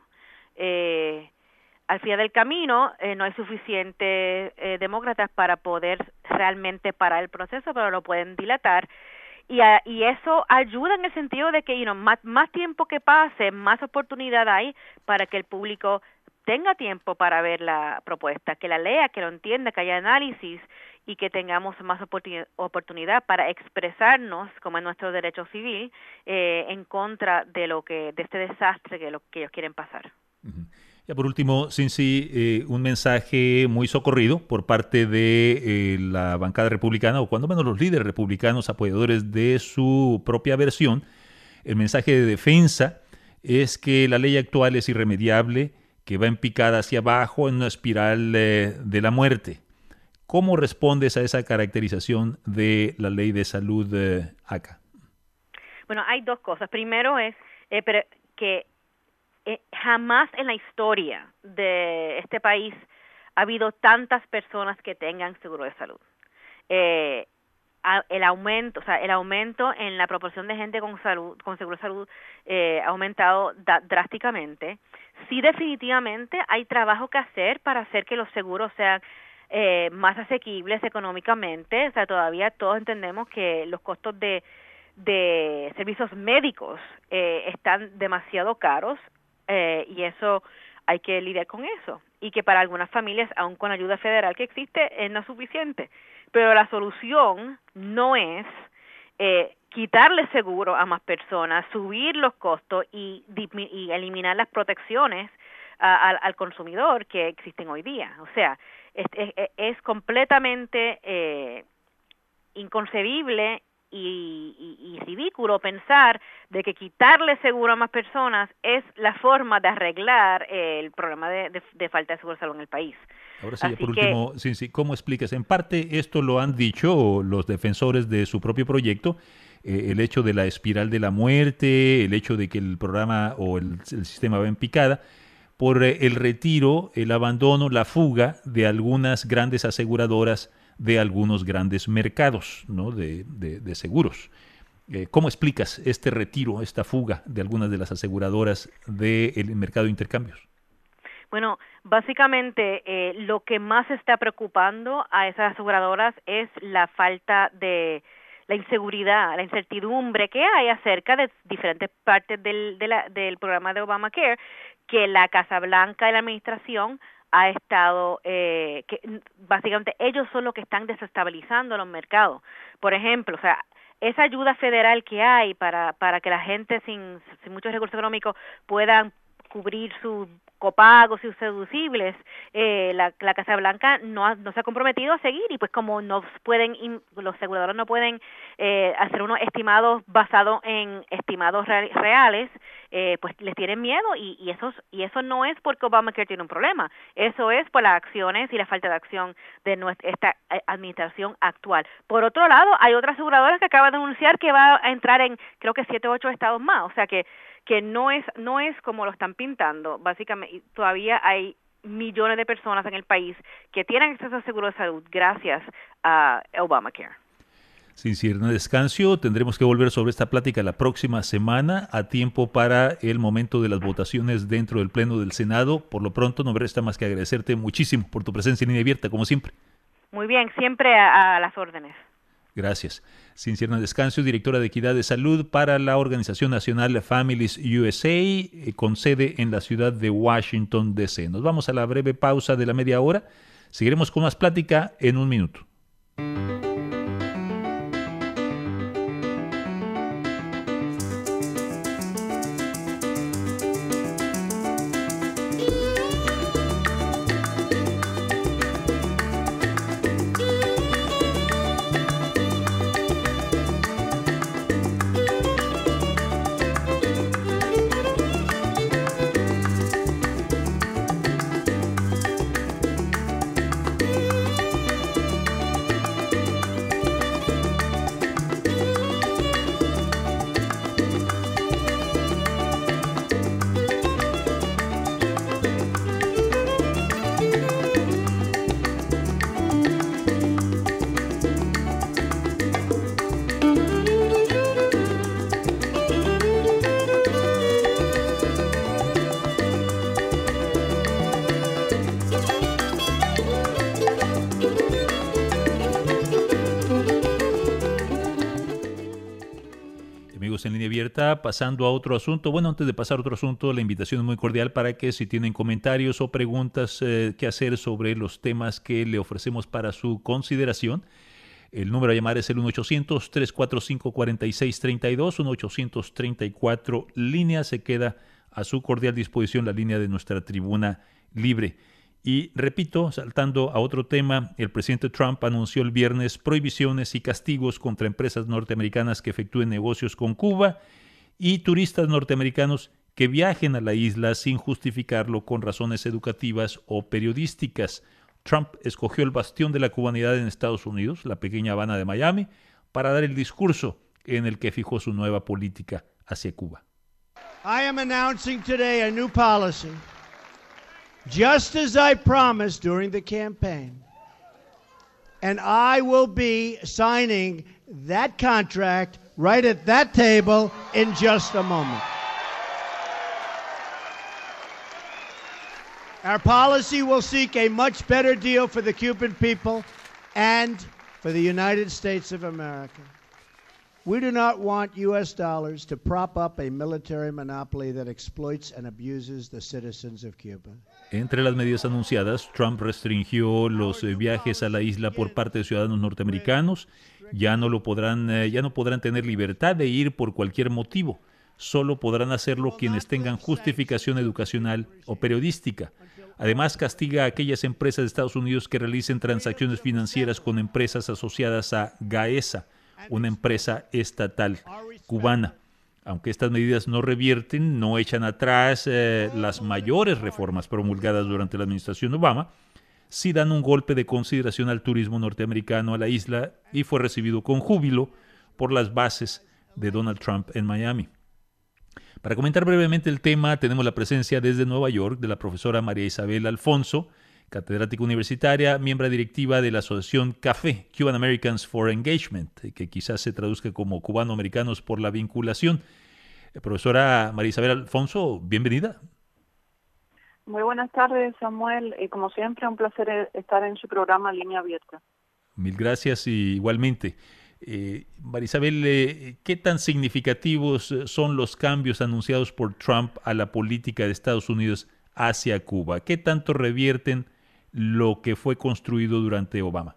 S3: Eh, al final del camino eh, no hay suficientes eh, demócratas para poder realmente parar el proceso, pero lo pueden dilatar. Y, a, y eso ayuda en el sentido de que you know, más, más tiempo que pase, más oportunidad hay para que el público tenga tiempo para ver la propuesta, que la lea, que lo entienda, que haya análisis y que tengamos más oportunidad, oportunidad para expresarnos, como es nuestro derecho civil, eh, en contra de lo que de este desastre que, lo, que ellos quieren pasar.
S2: Uh-huh. Ya por último, Cincy, eh, un mensaje muy socorrido por parte de eh, la bancada republicana, o cuando menos los líderes republicanos apoyadores de su propia versión. El mensaje de defensa es que la ley actual es irremediable, que va en picada hacia abajo en una espiral eh, de la muerte. ¿Cómo respondes a esa caracterización de la ley de salud eh, acá?
S3: Bueno, hay dos cosas. Primero es eh, pero que Eh, jamás en la historia de este país ha habido tantas personas que tengan seguro de salud. Eh, a, el aumento, o sea, el aumento en la proporción de gente con salud, con seguro de salud, eh, ha aumentado da, drásticamente. Sí, definitivamente hay trabajo que hacer para hacer que los seguros sean eh, más asequibles económicamente. O sea, todavía todos entendemos que los costos de de servicios médicos eh, están demasiado caros. Eh, y eso hay que lidiar con eso, y que para algunas familias, aun con ayuda federal que existe, es no suficiente. Pero la solución no es eh, quitarle seguro a más personas, subir los costos y, y eliminar las protecciones a, a, al consumidor que existen hoy día. O sea, es, es, es completamente eh, inconcebible Y, y, y ridículo pensar de que quitarle seguro a más personas es la forma de arreglar eh, el problema de, de, de falta de seguro de salud en el país.
S2: Ahora sí, por que, último, sí, sí, ¿cómo explicas? En parte esto lo han dicho los defensores de su propio proyecto, eh, el hecho de la espiral de la muerte, el hecho de que el programa o el, el sistema va en picada, por eh, el retiro, el abandono, la fuga de algunas grandes aseguradoras, de algunos grandes mercados, ¿no? de, de, de seguros. Eh, ¿Cómo explicas este retiro, esta fuga de algunas de las aseguradoras del mercado de intercambios?
S3: Bueno, básicamente eh, lo que más está preocupando a esas aseguradoras es la falta de la inseguridad, la incertidumbre que hay acerca de diferentes partes del, de la, del programa de Obamacare, que la Casa Blanca y la administración ha estado, eh, que básicamente ellos son los que están desestabilizando los mercados. Por ejemplo, o sea, esa ayuda federal que hay para para que la gente sin, sin muchos recursos económicos puedan cubrir sus copagos y sus deducibles, eh, la, la Casa Blanca no, ha, no se ha comprometido a seguir, y pues como no pueden, los aseguradores no pueden eh, hacer unos estimados basados en estimados re, reales, eh, pues les tienen miedo, y, y, eso, y eso no es porque Obamacare tiene un problema, eso es por las acciones y la falta de acción de nuestra, esta administración actual. Por otro lado, hay otras aseguradoras que acaban de anunciar que va a entrar en creo que siete o ocho estados más, o sea que que no es no es como lo están pintando. Básicamente todavía hay millones de personas en el país que tienen acceso a seguro de salud gracias a Obamacare.
S2: Sin cierto descanso, tendremos que volver sobre esta plática la próxima semana, a tiempo para el momento de las votaciones dentro del Pleno del Senado. Por lo pronto, no me resta más que agradecerte muchísimo por tu presencia en Línea Abierta, como siempre.
S3: Muy bien, siempre a, a las órdenes.
S2: Gracias. Cincierna Descanso, directora de Equidad de Salud para la Organización Nacional Families U S A, eh, con sede en la ciudad de Washington, D C Nos vamos a la breve pausa de la media hora. Seguiremos con más plática en un minuto. amigos en línea abierta. Pasando a otro asunto, bueno, antes de pasar a otro asunto, la invitación es muy cordial para que si tienen comentarios o preguntas eh, que hacer sobre los temas que le ofrecemos para su consideración, el número a llamar es el uno ochocientos, tres cuatro cinco, cuatro seis tres dos, uno ochocientos treinta y cuatro línea. Se queda a su cordial disposición la línea de nuestra tribuna libre. Y repito, saltando a otro tema, el presidente Trump anunció el viernes prohibiciones y castigos contra empresas norteamericanas que efectúen negocios con Cuba y turistas norteamericanos que viajen a la isla sin justificarlo con razones educativas o periodísticas. Trump escogió el bastión de la cubanidad en Estados Unidos, la pequeña Habana de Miami, para dar el discurso en el que fijó su nueva política hacia Cuba.
S4: I am announcing today a new policy, just as I promised during the campaign, and I will be signing that contract right at that table in just a moment. Our policy will seek a much better deal for the Cuban people and for the United States of America. We do not want U S dollars to prop up a military monopoly that exploits and abuses the citizens of Cuba.
S2: Entre las medidas anunciadas, Trump restringió los eh, viajes a la isla por parte de ciudadanos norteamericanos. Ya no lo podrán, eh, ya no podrán tener libertad de ir por cualquier motivo. Solo podrán hacerlo quienes tengan justificación educacional o periodística. Además, castiga a aquellas empresas de Estados Unidos que realicen transacciones financieras con empresas asociadas a Gaesa, una empresa estatal cubana. Aunque estas medidas no revierten, no echan atrás eh, las mayores reformas promulgadas durante la administración Obama, sí dan un golpe de consideración al turismo norteamericano a la isla y fue recibido con júbilo por las bases de Donald Trump en Miami. Para comentar brevemente el tema, tenemos la presencia desde Nueva York de la profesora María Isabel Alfonso, catedrática universitaria, miembro directiva de la asociación CAFE, Cuban Americans for Engagement, que quizás se traduzca como Cubano-Americanos por la Vinculación. Eh, profesora María Isabel Alfonso, bienvenida.
S5: Muy buenas tardes, Samuel, y como siempre, un placer estar en su programa Línea Abierta.
S2: Mil gracias y igualmente. Eh, María Isabel, eh, ¿qué tan significativos son los cambios anunciados por Trump a la política de Estados Unidos hacia Cuba? ¿Qué tanto revierten lo que fue construido durante Obama?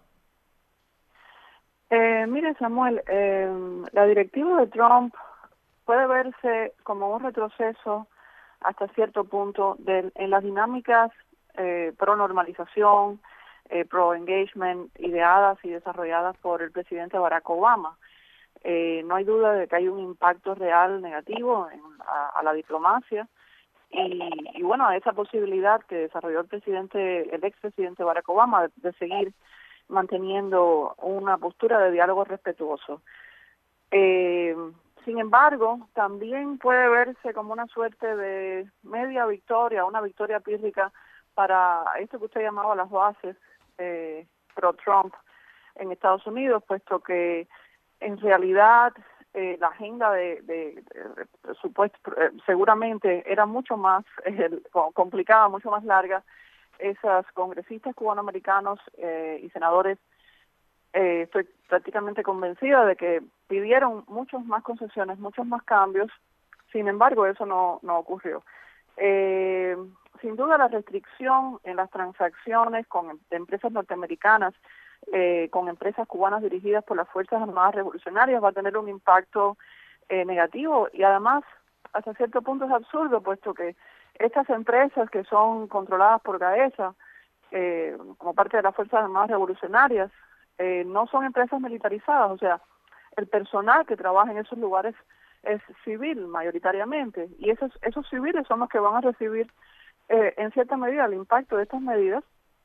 S5: Eh, mire, Samuel, eh, la directiva de Trump puede verse como un retroceso hasta cierto punto de, en las dinámicas eh, pro normalización, eh, pro engagement ideadas y desarrolladas por el presidente Barack Obama. Eh, no hay duda de que hay un impacto real negativo en, a, a la diplomacia y, y bueno, a esa posibilidad que desarrolló el presidente, el expresidente Barack Obama de, de seguir manteniendo una postura de diálogo respetuoso. Eh, Sin embargo, también puede verse como una suerte de media victoria, una victoria pírrica para esto que usted llamaba las bases eh, pro-Trump en Estados Unidos, puesto que en realidad eh, la agenda de, de, de, de supuesto, eh, seguramente era mucho más eh, complicada, mucho más larga. Esas congresistas cubanoamericanos eh, y senadores Eh, estoy prácticamente convencida de que pidieron muchas más concesiones, muchos más cambios. Sin embargo, eso no, no ocurrió. Eh, sin duda, la restricción en las transacciones con de empresas norteamericanas, eh, con empresas cubanas dirigidas por las Fuerzas Armadas Revolucionarias, va a tener un impacto eh, negativo y además, hasta cierto punto es absurdo, puesto que estas empresas que son controladas por Gaesa, eh, como parte de las Fuerzas Armadas Revolucionarias, Eh, no son empresas militarizadas, o sea, el personal que trabaja en esos lugares es civil mayoritariamente, y esos esos civiles son los que van a recibir eh, en cierta medida el impacto de estas medidas.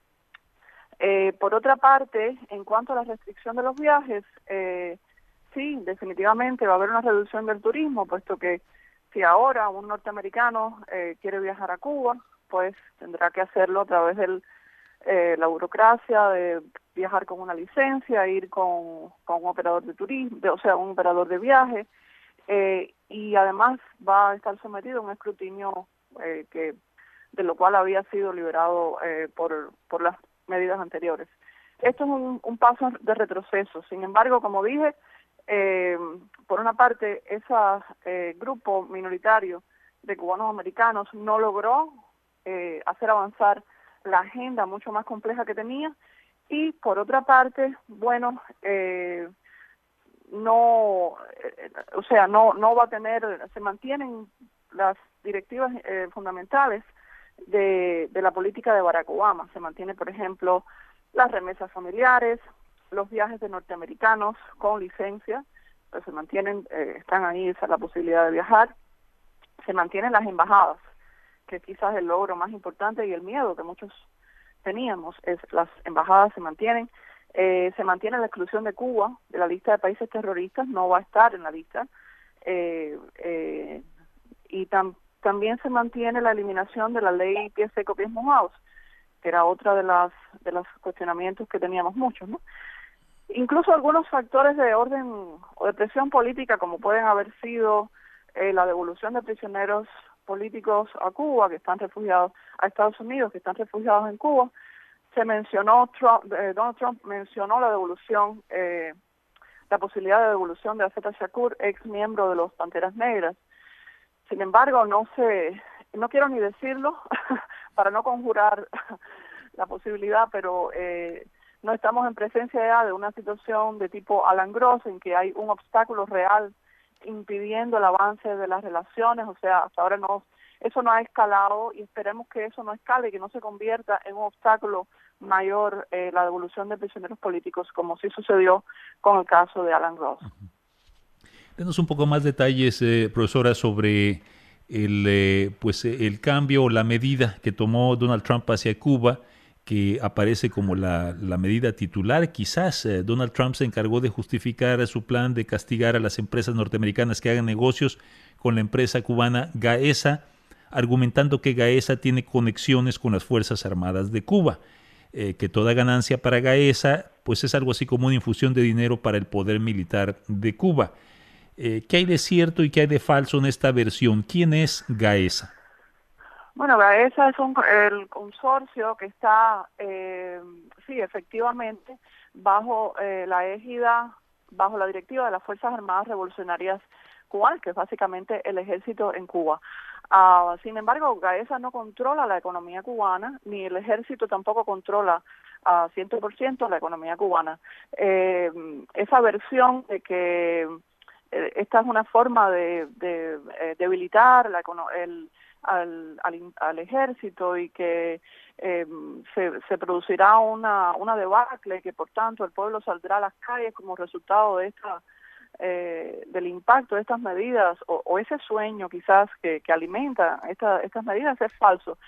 S5: Eh, por otra parte, en cuanto a la restricción de los viajes, eh, sí, definitivamente va a haber una reducción del turismo, puesto que si ahora un norteamericano eh, quiere viajar a Cuba, pues tendrá que hacerlo a través del Eh, la burocracia de viajar con una licencia, ir con, con un operador de turismo, de, o sea, un operador de viaje, eh, y además va a estar sometido a un escrutinio eh, que de lo cual había sido liberado eh, por, por las medidas anteriores. Esto es un, un paso de retroceso. Sin embargo, como dije, eh, por una parte, ese eh, grupo minoritario de cubanos americanos no logró eh, hacer avanzar la agenda mucho más compleja que tenía, y por otra parte, bueno, eh, no, eh, o sea, no no va a tener, se mantienen las directivas eh, fundamentales de, de la política de Barack Obama. Se mantiene, por ejemplo, las remesas familiares, los viajes de norteamericanos con licencia, pues se mantienen, eh, están ahí, esa es la posibilidad de viajar. Se mantienen las embajadas, que quizás es el logro más importante y el miedo que muchos teníamos, es las embajadas se mantienen. Eh, se mantiene la exclusión de Cuba de la lista de países terroristas, no va a estar en la lista. Eh, eh, y tam, también se mantiene la eliminación de la ley pies secos, pies mojados, que era otra de las de los cuestionamientos que teníamos muchos, ¿no? Incluso algunos factores de orden o de presión política, como pueden haber sido eh, la devolución de prisioneros políticos a Cuba, que están refugiados, a Estados Unidos, que están refugiados en Cuba. Se mencionó, Trump, eh, Donald Trump mencionó la devolución, eh, la posibilidad de devolución de Assata Shakur, ex miembro de los Panteras Negras. Sin embargo, no sé, no quiero ni decirlo para no conjurar la posibilidad, pero eh, no estamos en presencia ya de una situación de tipo Alan Gross, en que hay un obstáculo real impidiendo el avance de las relaciones. O sea, hasta ahora no, eso no ha escalado, y esperemos que eso no escale y que no se convierta en un obstáculo mayor, eh, la devolución de prisioneros políticos, como sí sucedió con el caso de Alan Gross.
S2: Uh-huh. Denos un poco más detalles, eh, profesora, sobre el, eh, pues, el cambio o la medida que tomó Donald Trump hacia Cuba, que aparece como la, la medida titular. Quizás eh, Donald Trump se encargó de justificar su plan de castigar a las empresas norteamericanas que hagan negocios con la empresa cubana Gaesa, argumentando que Gaesa tiene conexiones con las Fuerzas Armadas de Cuba, eh, que toda ganancia para Gaesa pues es algo así como una infusión de dinero para el poder militar de Cuba. Eh, ¿Qué hay de cierto y qué hay de falso en esta versión? ¿Quién es Gaesa?
S5: Bueno, Gaesa es un, el consorcio que está, eh, sí, efectivamente, bajo eh, la égida, bajo la directiva de las Fuerzas Armadas Revolucionarias Cubanas, que es básicamente el ejército en Cuba. Uh, sin embargo, Gaesa no controla la economía cubana, ni el ejército tampoco controla a uh, cien por ciento la economía cubana. Eh, esa versión de que eh, esta es una forma de, de eh, debilitar la, el, al, al, al ejército, y que eh, se, se producirá una, una debacle, que por tanto el pueblo saldrá a las calles como resultado de esta Eh, del impacto de estas medidas, o, o ese sueño quizás que, que alimenta esta, estas medidas, es falso,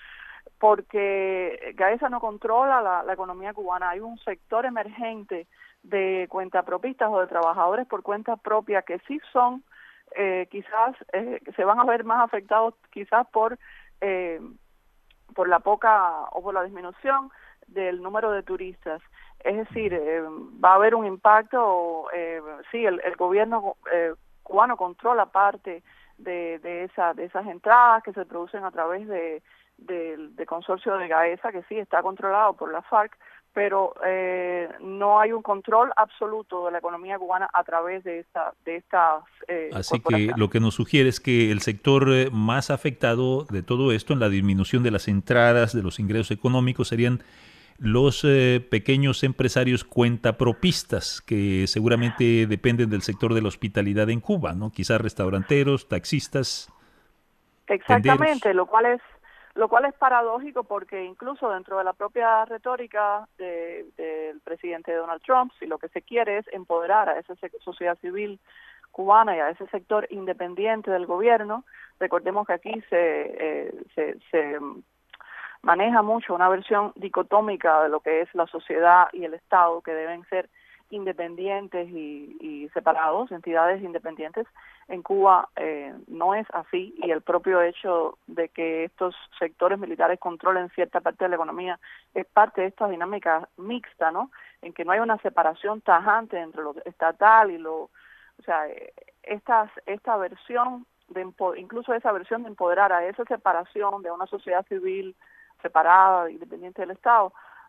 S5: porque Gaesa no controla la, la economía cubana. Hay un sector emergente de cuentapropistas o de trabajadores por cuenta propia que sí son, eh, quizás eh, se van a ver más afectados quizás por eh, por la poca o por la disminución del número de turistas. Es decir, eh, va a haber un impacto, eh, sí, el, el gobierno eh, cubano controla parte de, de, esa, de esas entradas que se producen a través de, de, de consorcio de Gaesa, que sí está controlado por la FARC, pero eh, no hay un control absoluto de la economía cubana a través de esta de estas eh,
S2: Así que lo que nos sugiere es que el sector eh, más afectado de todo esto en la disminución de las entradas, de los ingresos económicos, serían los eh, pequeños empresarios cuentapropistas, que seguramente dependen del sector de la hospitalidad en Cuba, ¿no? Quizás restauranteros, taxistas.
S5: Exactamente,
S2: tenderos.
S5: lo cual es lo cual es paradójico, porque incluso dentro de la propia retórica del de, de presidente Donald Trump, si lo que se quiere es empoderar a esa sociedad civil cubana y a ese sector independiente del gobierno, recordemos que aquí se eh, se, se maneja mucho una versión dicotómica de lo que es la sociedad y el Estado, que deben ser independientes y, y separados, entidades independientes. En Cuba eh, no es así, y el propio hecho de que estos sectores militares controlen cierta parte de la economía es parte de esta dinámica mixta, ¿no? En que no hay una separación tajante entre lo estatal y lo, o sea, estas, esta versión de incluso esa versión de empoderar a esa separación de una sociedad civil separada, independiente del Estado,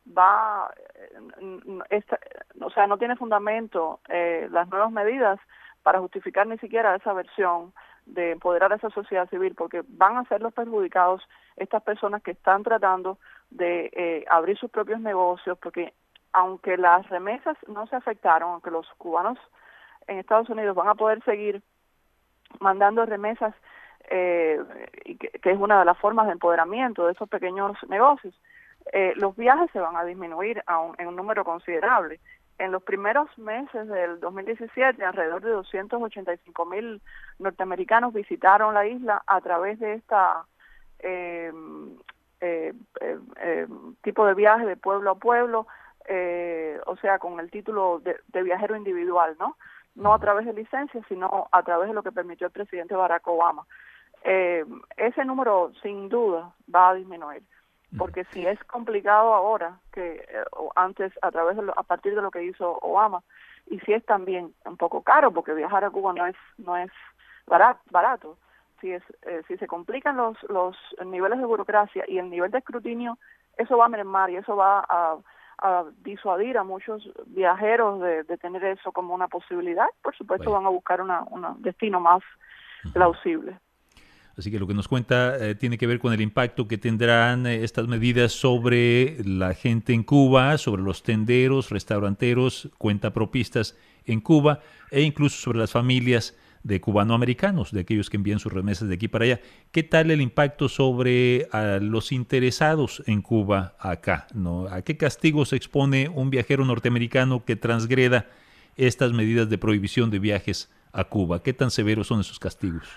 S5: va, esta, o sea, no tiene fundamento eh, las nuevas medidas para justificar ni siquiera esa versión de empoderar a esa sociedad civil, porque van a ser los perjudicados estas personas que están tratando de eh, abrir sus propios negocios, porque aunque las remesas no se afectaron, aunque los cubanos en Estados Unidos van a poder seguir mandando remesas, eh, y que, que es una de las formas de empoderamiento de estos pequeños negocios, eh, los viajes se van a disminuir a un, en un número considerable. En los primeros meses del dos mil diecisiete, alrededor de doscientos ochenta y cinco mil norteamericanos visitaron la isla a través de esta eh, eh, eh, eh, tipo de viaje de pueblo a pueblo, eh, o sea, con el título de, de viajero individual, ¿no? No a través de licencias, sino a través de lo que permitió el presidente Barack Obama. Eh, ese número, sin duda, va a disminuir. Porque si es complicado ahora que eh, o antes a través de lo, a partir de lo que hizo Obama, y si es también un poco caro, porque viajar a Cuba no es no es barato, barato. Si es eh, si se complican los los niveles de burocracia y el nivel de escrutinio, eso va a mermar y eso va a, a disuadir a muchos viajeros de, de tener eso como una posibilidad. Por supuesto, bueno, van a buscar una, una destino más plausible.
S2: Así que lo que nos cuenta eh, tiene que ver con el impacto que tendrán eh, estas medidas sobre la gente en Cuba, sobre los tenderos, restauranteros, cuentapropistas en Cuba e incluso sobre las familias de cubanoamericanos, de aquellos que envían sus remesas de aquí para allá. ¿Qué tal el impacto sobre a los interesados en Cuba acá, ¿no? ¿A qué castigo se expone un viajero norteamericano que transgreda estas medidas de prohibición de viajes a Cuba? ¿Qué tan severos son esos castigos?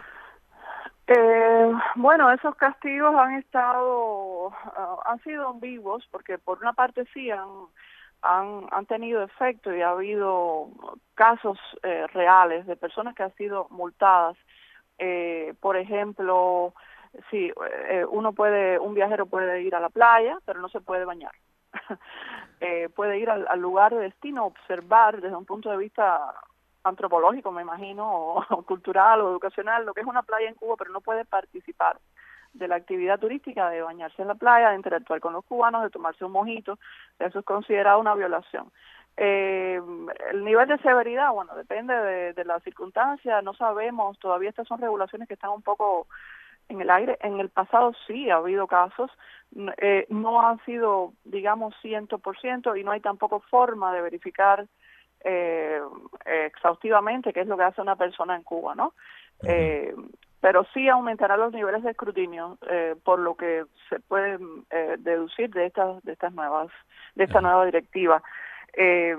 S5: Eh, bueno, esos castigos han estado, uh, han sido ambiguos, porque por una parte sí han, han, han tenido efecto y ha habido casos eh, reales de personas que han sido multadas. Eh, por ejemplo, sí, eh, uno puede, un viajero puede ir a la playa, pero no se puede bañar. eh, puede ir al, al lugar de destino, observar desde un punto de vista antropológico, me imagino, o, o cultural o educacional, lo que es una playa en Cuba, pero no puede participar de la actividad turística de bañarse en la playa, de interactuar con los cubanos, de tomarse un mojito. Eso es considerado una violación. Eh, el nivel de severidad, bueno, depende de, de las circunstancias, no sabemos, todavía estas son regulaciones que están un poco en el aire. En el pasado sí ha habido casos, eh, no han sido, digamos, cien por ciento, y no hay tampoco forma de verificar Eh, eh, exhaustivamente qué es lo que hace una persona en Cuba, ¿no? Uh-huh. Eh, pero sí aumentará los niveles de escrutinio, eh, por lo que se puede eh, deducir de estas de estas nuevas de esta uh-huh. nueva directiva. Eh,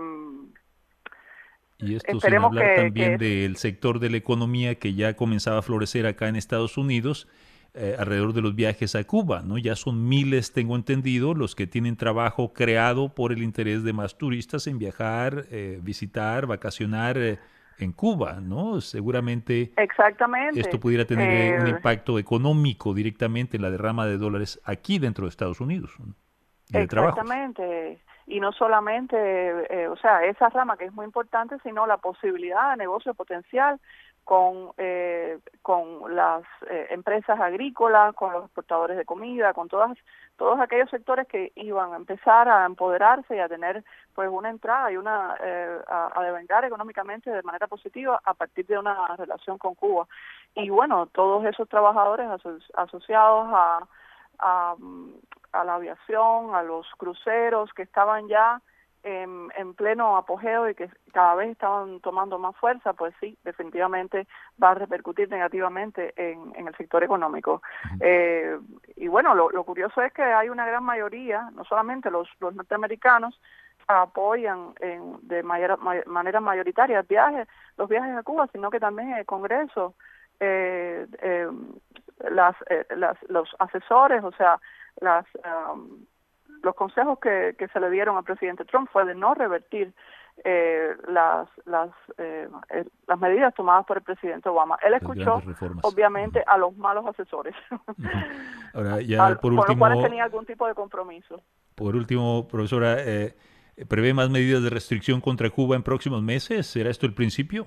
S2: y esto sin hablar que, también que... del sector de la economía que ya comenzaba a florecer acá en Estados Unidos. Eh, alrededor de los viajes a Cuba, ¿no? Ya son miles, tengo entendido, los que tienen trabajo creado por el interés de más turistas en viajar, eh, visitar, vacacionar eh, en Cuba, ¿no? Seguramente
S5: Exactamente.
S2: Esto pudiera tener eh, un impacto económico directamente en la derrama de dólares aquí dentro de Estados Unidos, ¿no? Y
S5: exactamente. De y no solamente, eh, o sea, esa rama que es muy importante, sino la posibilidad de negocio potencial con eh, con las eh, empresas agrícolas, con los exportadores de comida, con todas todos aquellos sectores que iban a empezar a empoderarse y a tener pues una entrada y una eh, a, a devengar económicamente de manera positiva a partir de una relación con Cuba. Y bueno, todos esos trabajadores aso asociados a, a a la aviación, a los cruceros que estaban ya En, en pleno apogeo y que cada vez estaban tomando más fuerza, pues sí, definitivamente va a repercutir negativamente en, en el sector económico. Uh-huh. eh, y bueno, lo, lo curioso es que hay una gran mayoría, no solamente los, los norteamericanos, apoyan en, de mayor, ma, manera mayoritaria el viaje, los viajes a Cuba, sino que también el Congreso, eh, eh, las, eh, las, los asesores, o sea, las... Um, los consejos que, que se le dieron al presidente Trump fue de no revertir eh, las las eh, eh, las medidas tomadas por el presidente Obama. Él escuchó, obviamente, uh-huh. a los malos asesores, uh-huh.
S2: Ahora, ya
S5: Al,
S2: por
S5: con
S2: último,
S5: los cuales tenía algún tipo de compromiso.
S2: Por último, profesora, eh, ¿prevé más medidas de restricción contra Cuba en próximos meses? ¿Será esto el principio?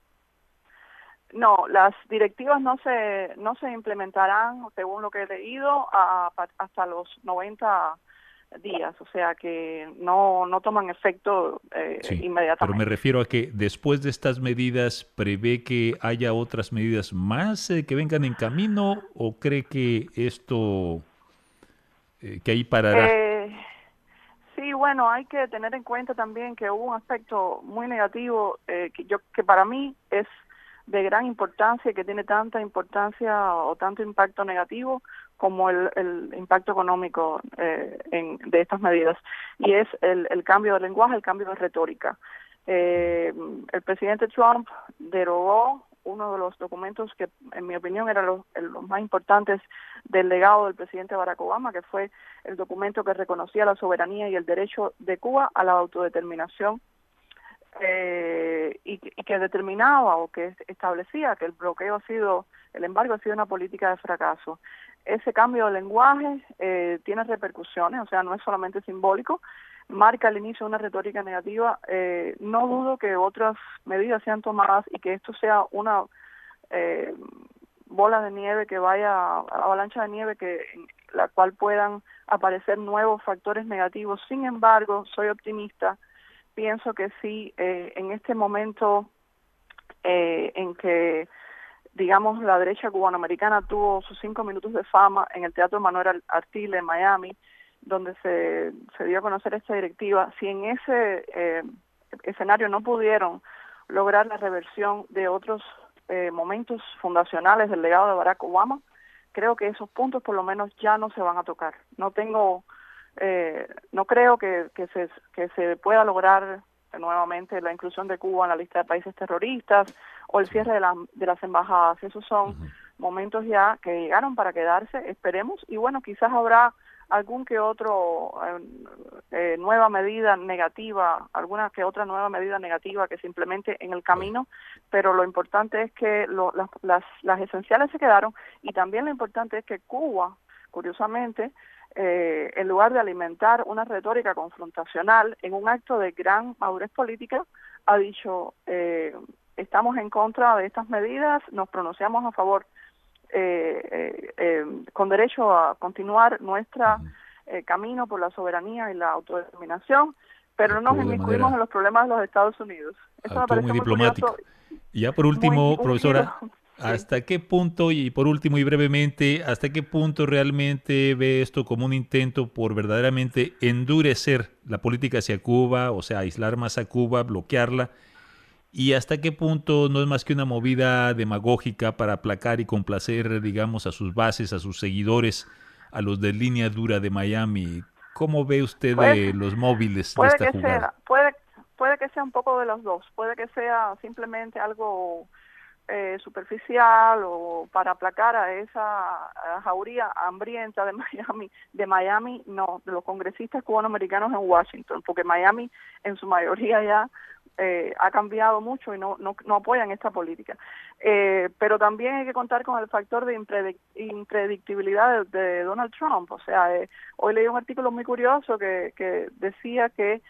S5: No, las directivas no se no se implementarán, según lo que he leído, a, a, hasta los noventa días, o sea que no, no toman efecto eh,
S2: sí,
S5: inmediatamente.
S2: Pero me refiero a que después de estas medidas, ¿prevé que haya otras medidas más eh, que vengan en camino o cree que esto, eh, que ahí parará?
S5: Eh, sí, bueno, hay que tener en cuenta también que hubo un aspecto muy negativo eh, que yo que para mí es de gran importancia y que tiene tanta importancia o tanto impacto negativo como el, el impacto económico eh, en, de estas medidas, y es el, el cambio de lenguaje, el cambio de retórica. Eh, el presidente Trump derogó uno de los documentos que, en mi opinión, eran los, los más importantes del legado del presidente Barack Obama, que fue el documento que reconocía la soberanía y el derecho de Cuba a la autodeterminación, eh, y, y que determinaba o que establecía que el bloqueo ha sido, el embargo ha sido una política de fracaso. Ese cambio de lenguaje eh, tiene repercusiones, o sea, no es solamente simbólico, marca el inicio de una retórica negativa. Eh, no dudo que otras medidas sean tomadas y que esto sea una eh, bola de nieve que vaya, avalancha de nieve, que en la cual puedan aparecer nuevos factores negativos. Sin embargo, soy optimista. Pienso que sí, eh, en este momento eh, en que, digamos, la derecha cubanoamericana tuvo sus cinco minutos de fama en el Teatro Manuel Artiles en Miami, donde se, se dio a conocer esta directiva, si en ese eh, escenario no pudieron lograr la reversión de otros eh, momentos fundacionales del legado de Barack Obama, creo que esos puntos por lo menos ya no se van a tocar. No tengo, eh, no creo que, que, se, que se pueda lograr nuevamente la inclusión de Cuba en la lista de países terroristas o el cierre de, la, de las embajadas. Esos son uh-huh. momentos ya que llegaron para quedarse, esperemos, y bueno, quizás habrá algún que otro eh, eh, nueva medida negativa, alguna que otra nueva medida negativa que se implemente en el camino, pero lo importante es que lo, las, las, las esenciales se quedaron, y también lo importante es que Cuba, curiosamente, eh, en lugar de alimentar una retórica confrontacional en un acto de gran madurez política, ha dicho, eh, estamos en contra de estas medidas, nos pronunciamos a favor Eh, eh, eh, con derecho a continuar nuestro eh, camino por la soberanía y la autodeterminación, pero no nos inmiscuimos en los problemas de los Estados Unidos. Eso me parece
S2: muy
S5: muy
S2: diplomático.
S5: curioso.
S2: Y ya por último,
S5: muy,
S2: profesora,
S5: sí.
S2: ¿hasta qué punto, y por último y brevemente, hasta qué punto realmente ve esto como un intento por verdaderamente endurecer la política hacia Cuba, o sea, aislar más a Cuba, bloquearla? ¿Y hasta qué punto no es más que una movida demagógica para aplacar y complacer, digamos, a sus bases, a sus seguidores, a los de línea dura de Miami? ¿Cómo ve usted
S5: pues,
S2: los móviles
S5: puede
S2: de esta
S5: que
S2: jugada?
S5: Sea, puede, puede que sea un poco de los dos. Puede que sea simplemente algo eh, superficial o para aplacar a esa jauría hambrienta de Miami. De Miami, no, de los congresistas cubanoamericanos en Washington, porque Miami en su mayoría ya Eh, ha cambiado mucho y no, no, no apoyan esta política. Eh, pero también hay que contar con el factor de impredic impredictibilidad de, de Donald Trump. O sea, eh, hoy leí un artículo muy curioso que, que decía que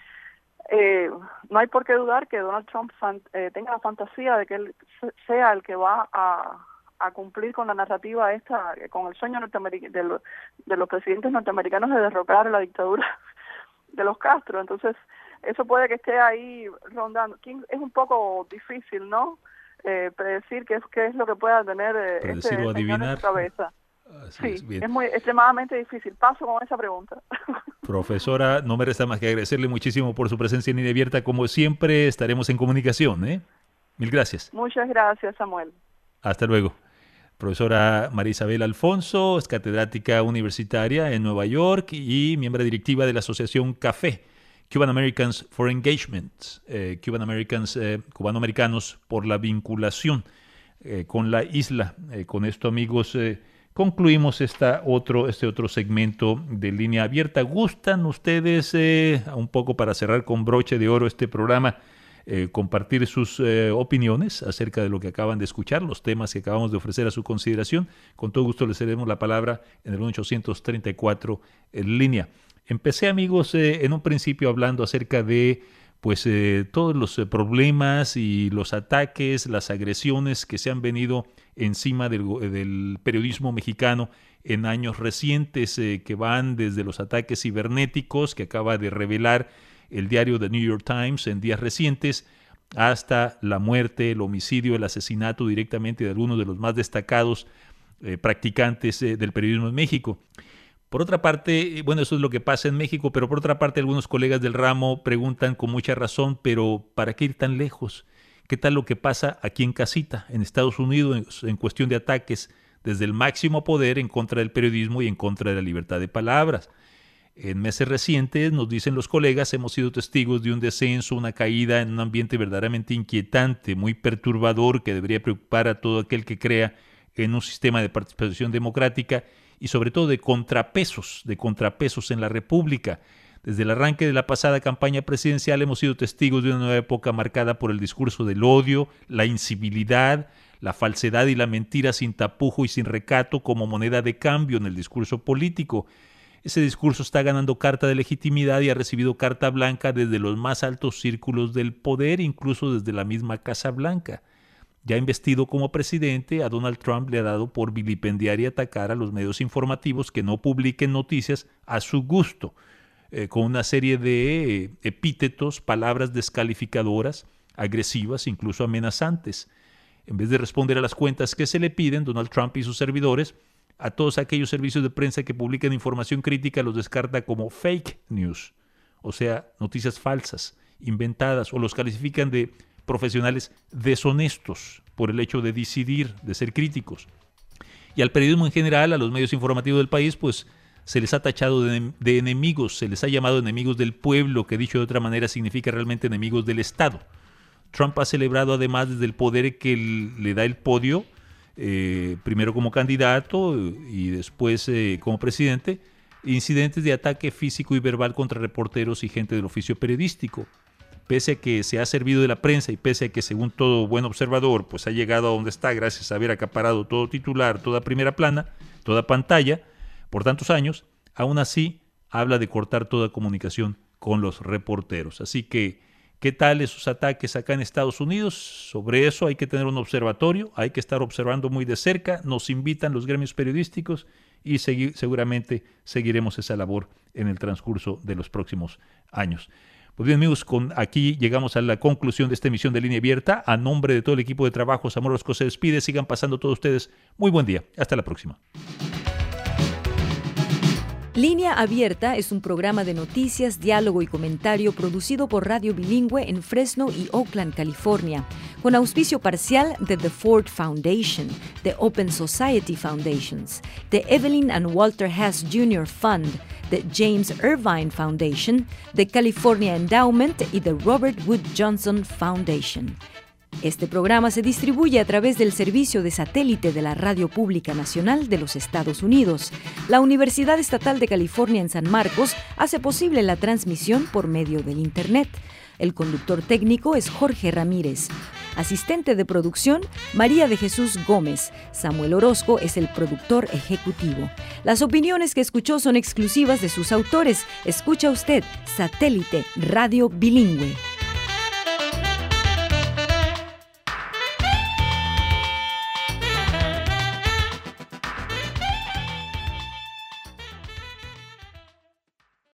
S5: eh, no hay por qué dudar que Donald Trump fan, eh, tenga la fantasía de que él sea el que va a, a cumplir con la narrativa esta, con el sueño norteamericano de, lo, de los presidentes norteamericanos de derrocar la dictadura de los Castro. Entonces, eso puede que esté ahí rondando. Es un poco difícil, ¿no? Eh, predecir qué es, qué es lo que pueda tener eh, este señor en su cabeza.
S2: Así
S5: sí,
S2: es, bien.
S5: es muy extremadamente difícil. Paso con esa pregunta.
S2: Profesora, no me resta más que agradecerle muchísimo por su presencia en Línea Abierta. Como siempre, estaremos en comunicación, ¿eh? Mil gracias.
S5: Muchas gracias, Samuel.
S2: Hasta luego. Profesora María Isabel Alfonso, es catedrática universitaria en Nueva York y miembro directiva de la Asociación CAFE, Cuban Americans for Engagement, eh, Cuban Americans, eh, cubanoamericanos por la vinculación eh, con la isla. Eh, con esto, amigos, eh, concluimos esta otro, este otro segmento de Línea Abierta. ¿Gustan ustedes, eh, un poco para cerrar con broche de oro este programa, eh, compartir sus eh, opiniones acerca de lo que acaban de escuchar, los temas que acabamos de ofrecer a su consideración? Con todo gusto les cedemos la palabra en el uno ochocientos treinta y cuatro en línea. Empecé, amigos, eh, en un principio hablando acerca de pues eh, todos los eh, problemas y los ataques, las agresiones que se han venido encima del, del periodismo mexicano en años recientes, eh, que van desde los ataques cibernéticos que acaba de revelar el diario The New York Times en días recientes, hasta la muerte, el homicidio, el asesinato directamente de algunos de los más destacados eh, practicantes eh, del periodismo en México. Por otra parte, bueno, eso es lo que pasa en México, pero por otra parte algunos colegas del ramo preguntan con mucha razón, pero ¿para qué ir tan lejos? ¿Qué tal lo que pasa aquí en casita, en Estados Unidos, en, en cuestión de ataques desde el máximo poder en contra del periodismo y en contra de la libertad de palabras? En meses recientes, nos dicen los colegas, hemos sido testigos de un descenso, una caída en un ambiente verdaderamente inquietante, muy perturbador, que debería preocupar a todo aquel que crea en un sistema de participación democrática y sobre todo de contrapesos, de contrapesos en la República. Desde el arranque de la pasada campaña presidencial hemos sido testigos de una nueva época marcada por el discurso del odio, la incivilidad, la falsedad y la mentira sin tapujo y sin recato como moneda de cambio en el discurso político. Ese discurso está ganando carta de legitimidad y ha recibido carta blanca desde los más altos círculos del poder, incluso desde la misma Casa Blanca. Ya investido como presidente, a Donald Trump le ha dado por vilipendiar y atacar a los medios informativos que no publiquen noticias a su gusto, eh, con una serie de eh, epítetos, palabras descalificadoras, agresivas, incluso amenazantes. En vez de responder a las cuentas que se le piden, Donald Trump y sus servidores, a todos aquellos servicios de prensa que publican información crítica los descarta como fake news, o sea, noticias falsas, inventadas, o los califican de profesionales deshonestos por el hecho de decidir, de ser críticos. Y al periodismo en general, a los medios informativos del país, pues se les ha tachado de, de enemigos, se les ha llamado enemigos del pueblo, que dicho de otra manera significa realmente enemigos del Estado. Trump ha celebrado además desde el poder que le da el podio, eh, primero como candidato y después eh, como presidente, incidentes de ataque físico y verbal contra reporteros y gente del oficio periodístico. Pese a que se ha servido de la prensa y pese a que, según todo buen observador, pues ha llegado a donde está gracias a haber acaparado todo titular, toda primera plana, toda pantalla, por tantos años, aún así habla de cortar toda comunicación con los reporteros. Así que, ¿qué tal esos ataques acá en Estados Unidos? Sobre eso hay que tener un observatorio, hay que estar observando muy de cerca, nos invitan los gremios periodísticos y segui- seguramente seguiremos esa labor en el transcurso de los próximos años. Pues bien, amigos, con aquí llegamos a la conclusión de esta emisión de Línea Abierta. A nombre de todo el equipo de trabajo, Samuel Orozco se despide. Sigan pasando todos ustedes. Muy buen día. Hasta la próxima.
S1: Línea Abierta es un programa de noticias, diálogo y comentario producido por Radio Bilingüe en Fresno y Oakland, California, con auspicio parcial de The Ford Foundation, The Open Society Foundations, The Evelyn and Walter Hess junior Fund, The James Irvine Foundation, The California Endowment y The Robert Wood Johnson Foundation. Este programa se distribuye a través del servicio de satélite de la Radio Pública Nacional de los Estados Unidos. La Universidad Estatal de California en San Marcos hace posible la transmisión por medio del Internet. El conductor técnico es Jorge Ramírez. Asistente de producción, María de Jesús Gómez. Samuel Orozco es el productor ejecutivo. Las opiniones que escuchó son exclusivas de sus autores. Escucha usted Satélite Radio Bilingüe.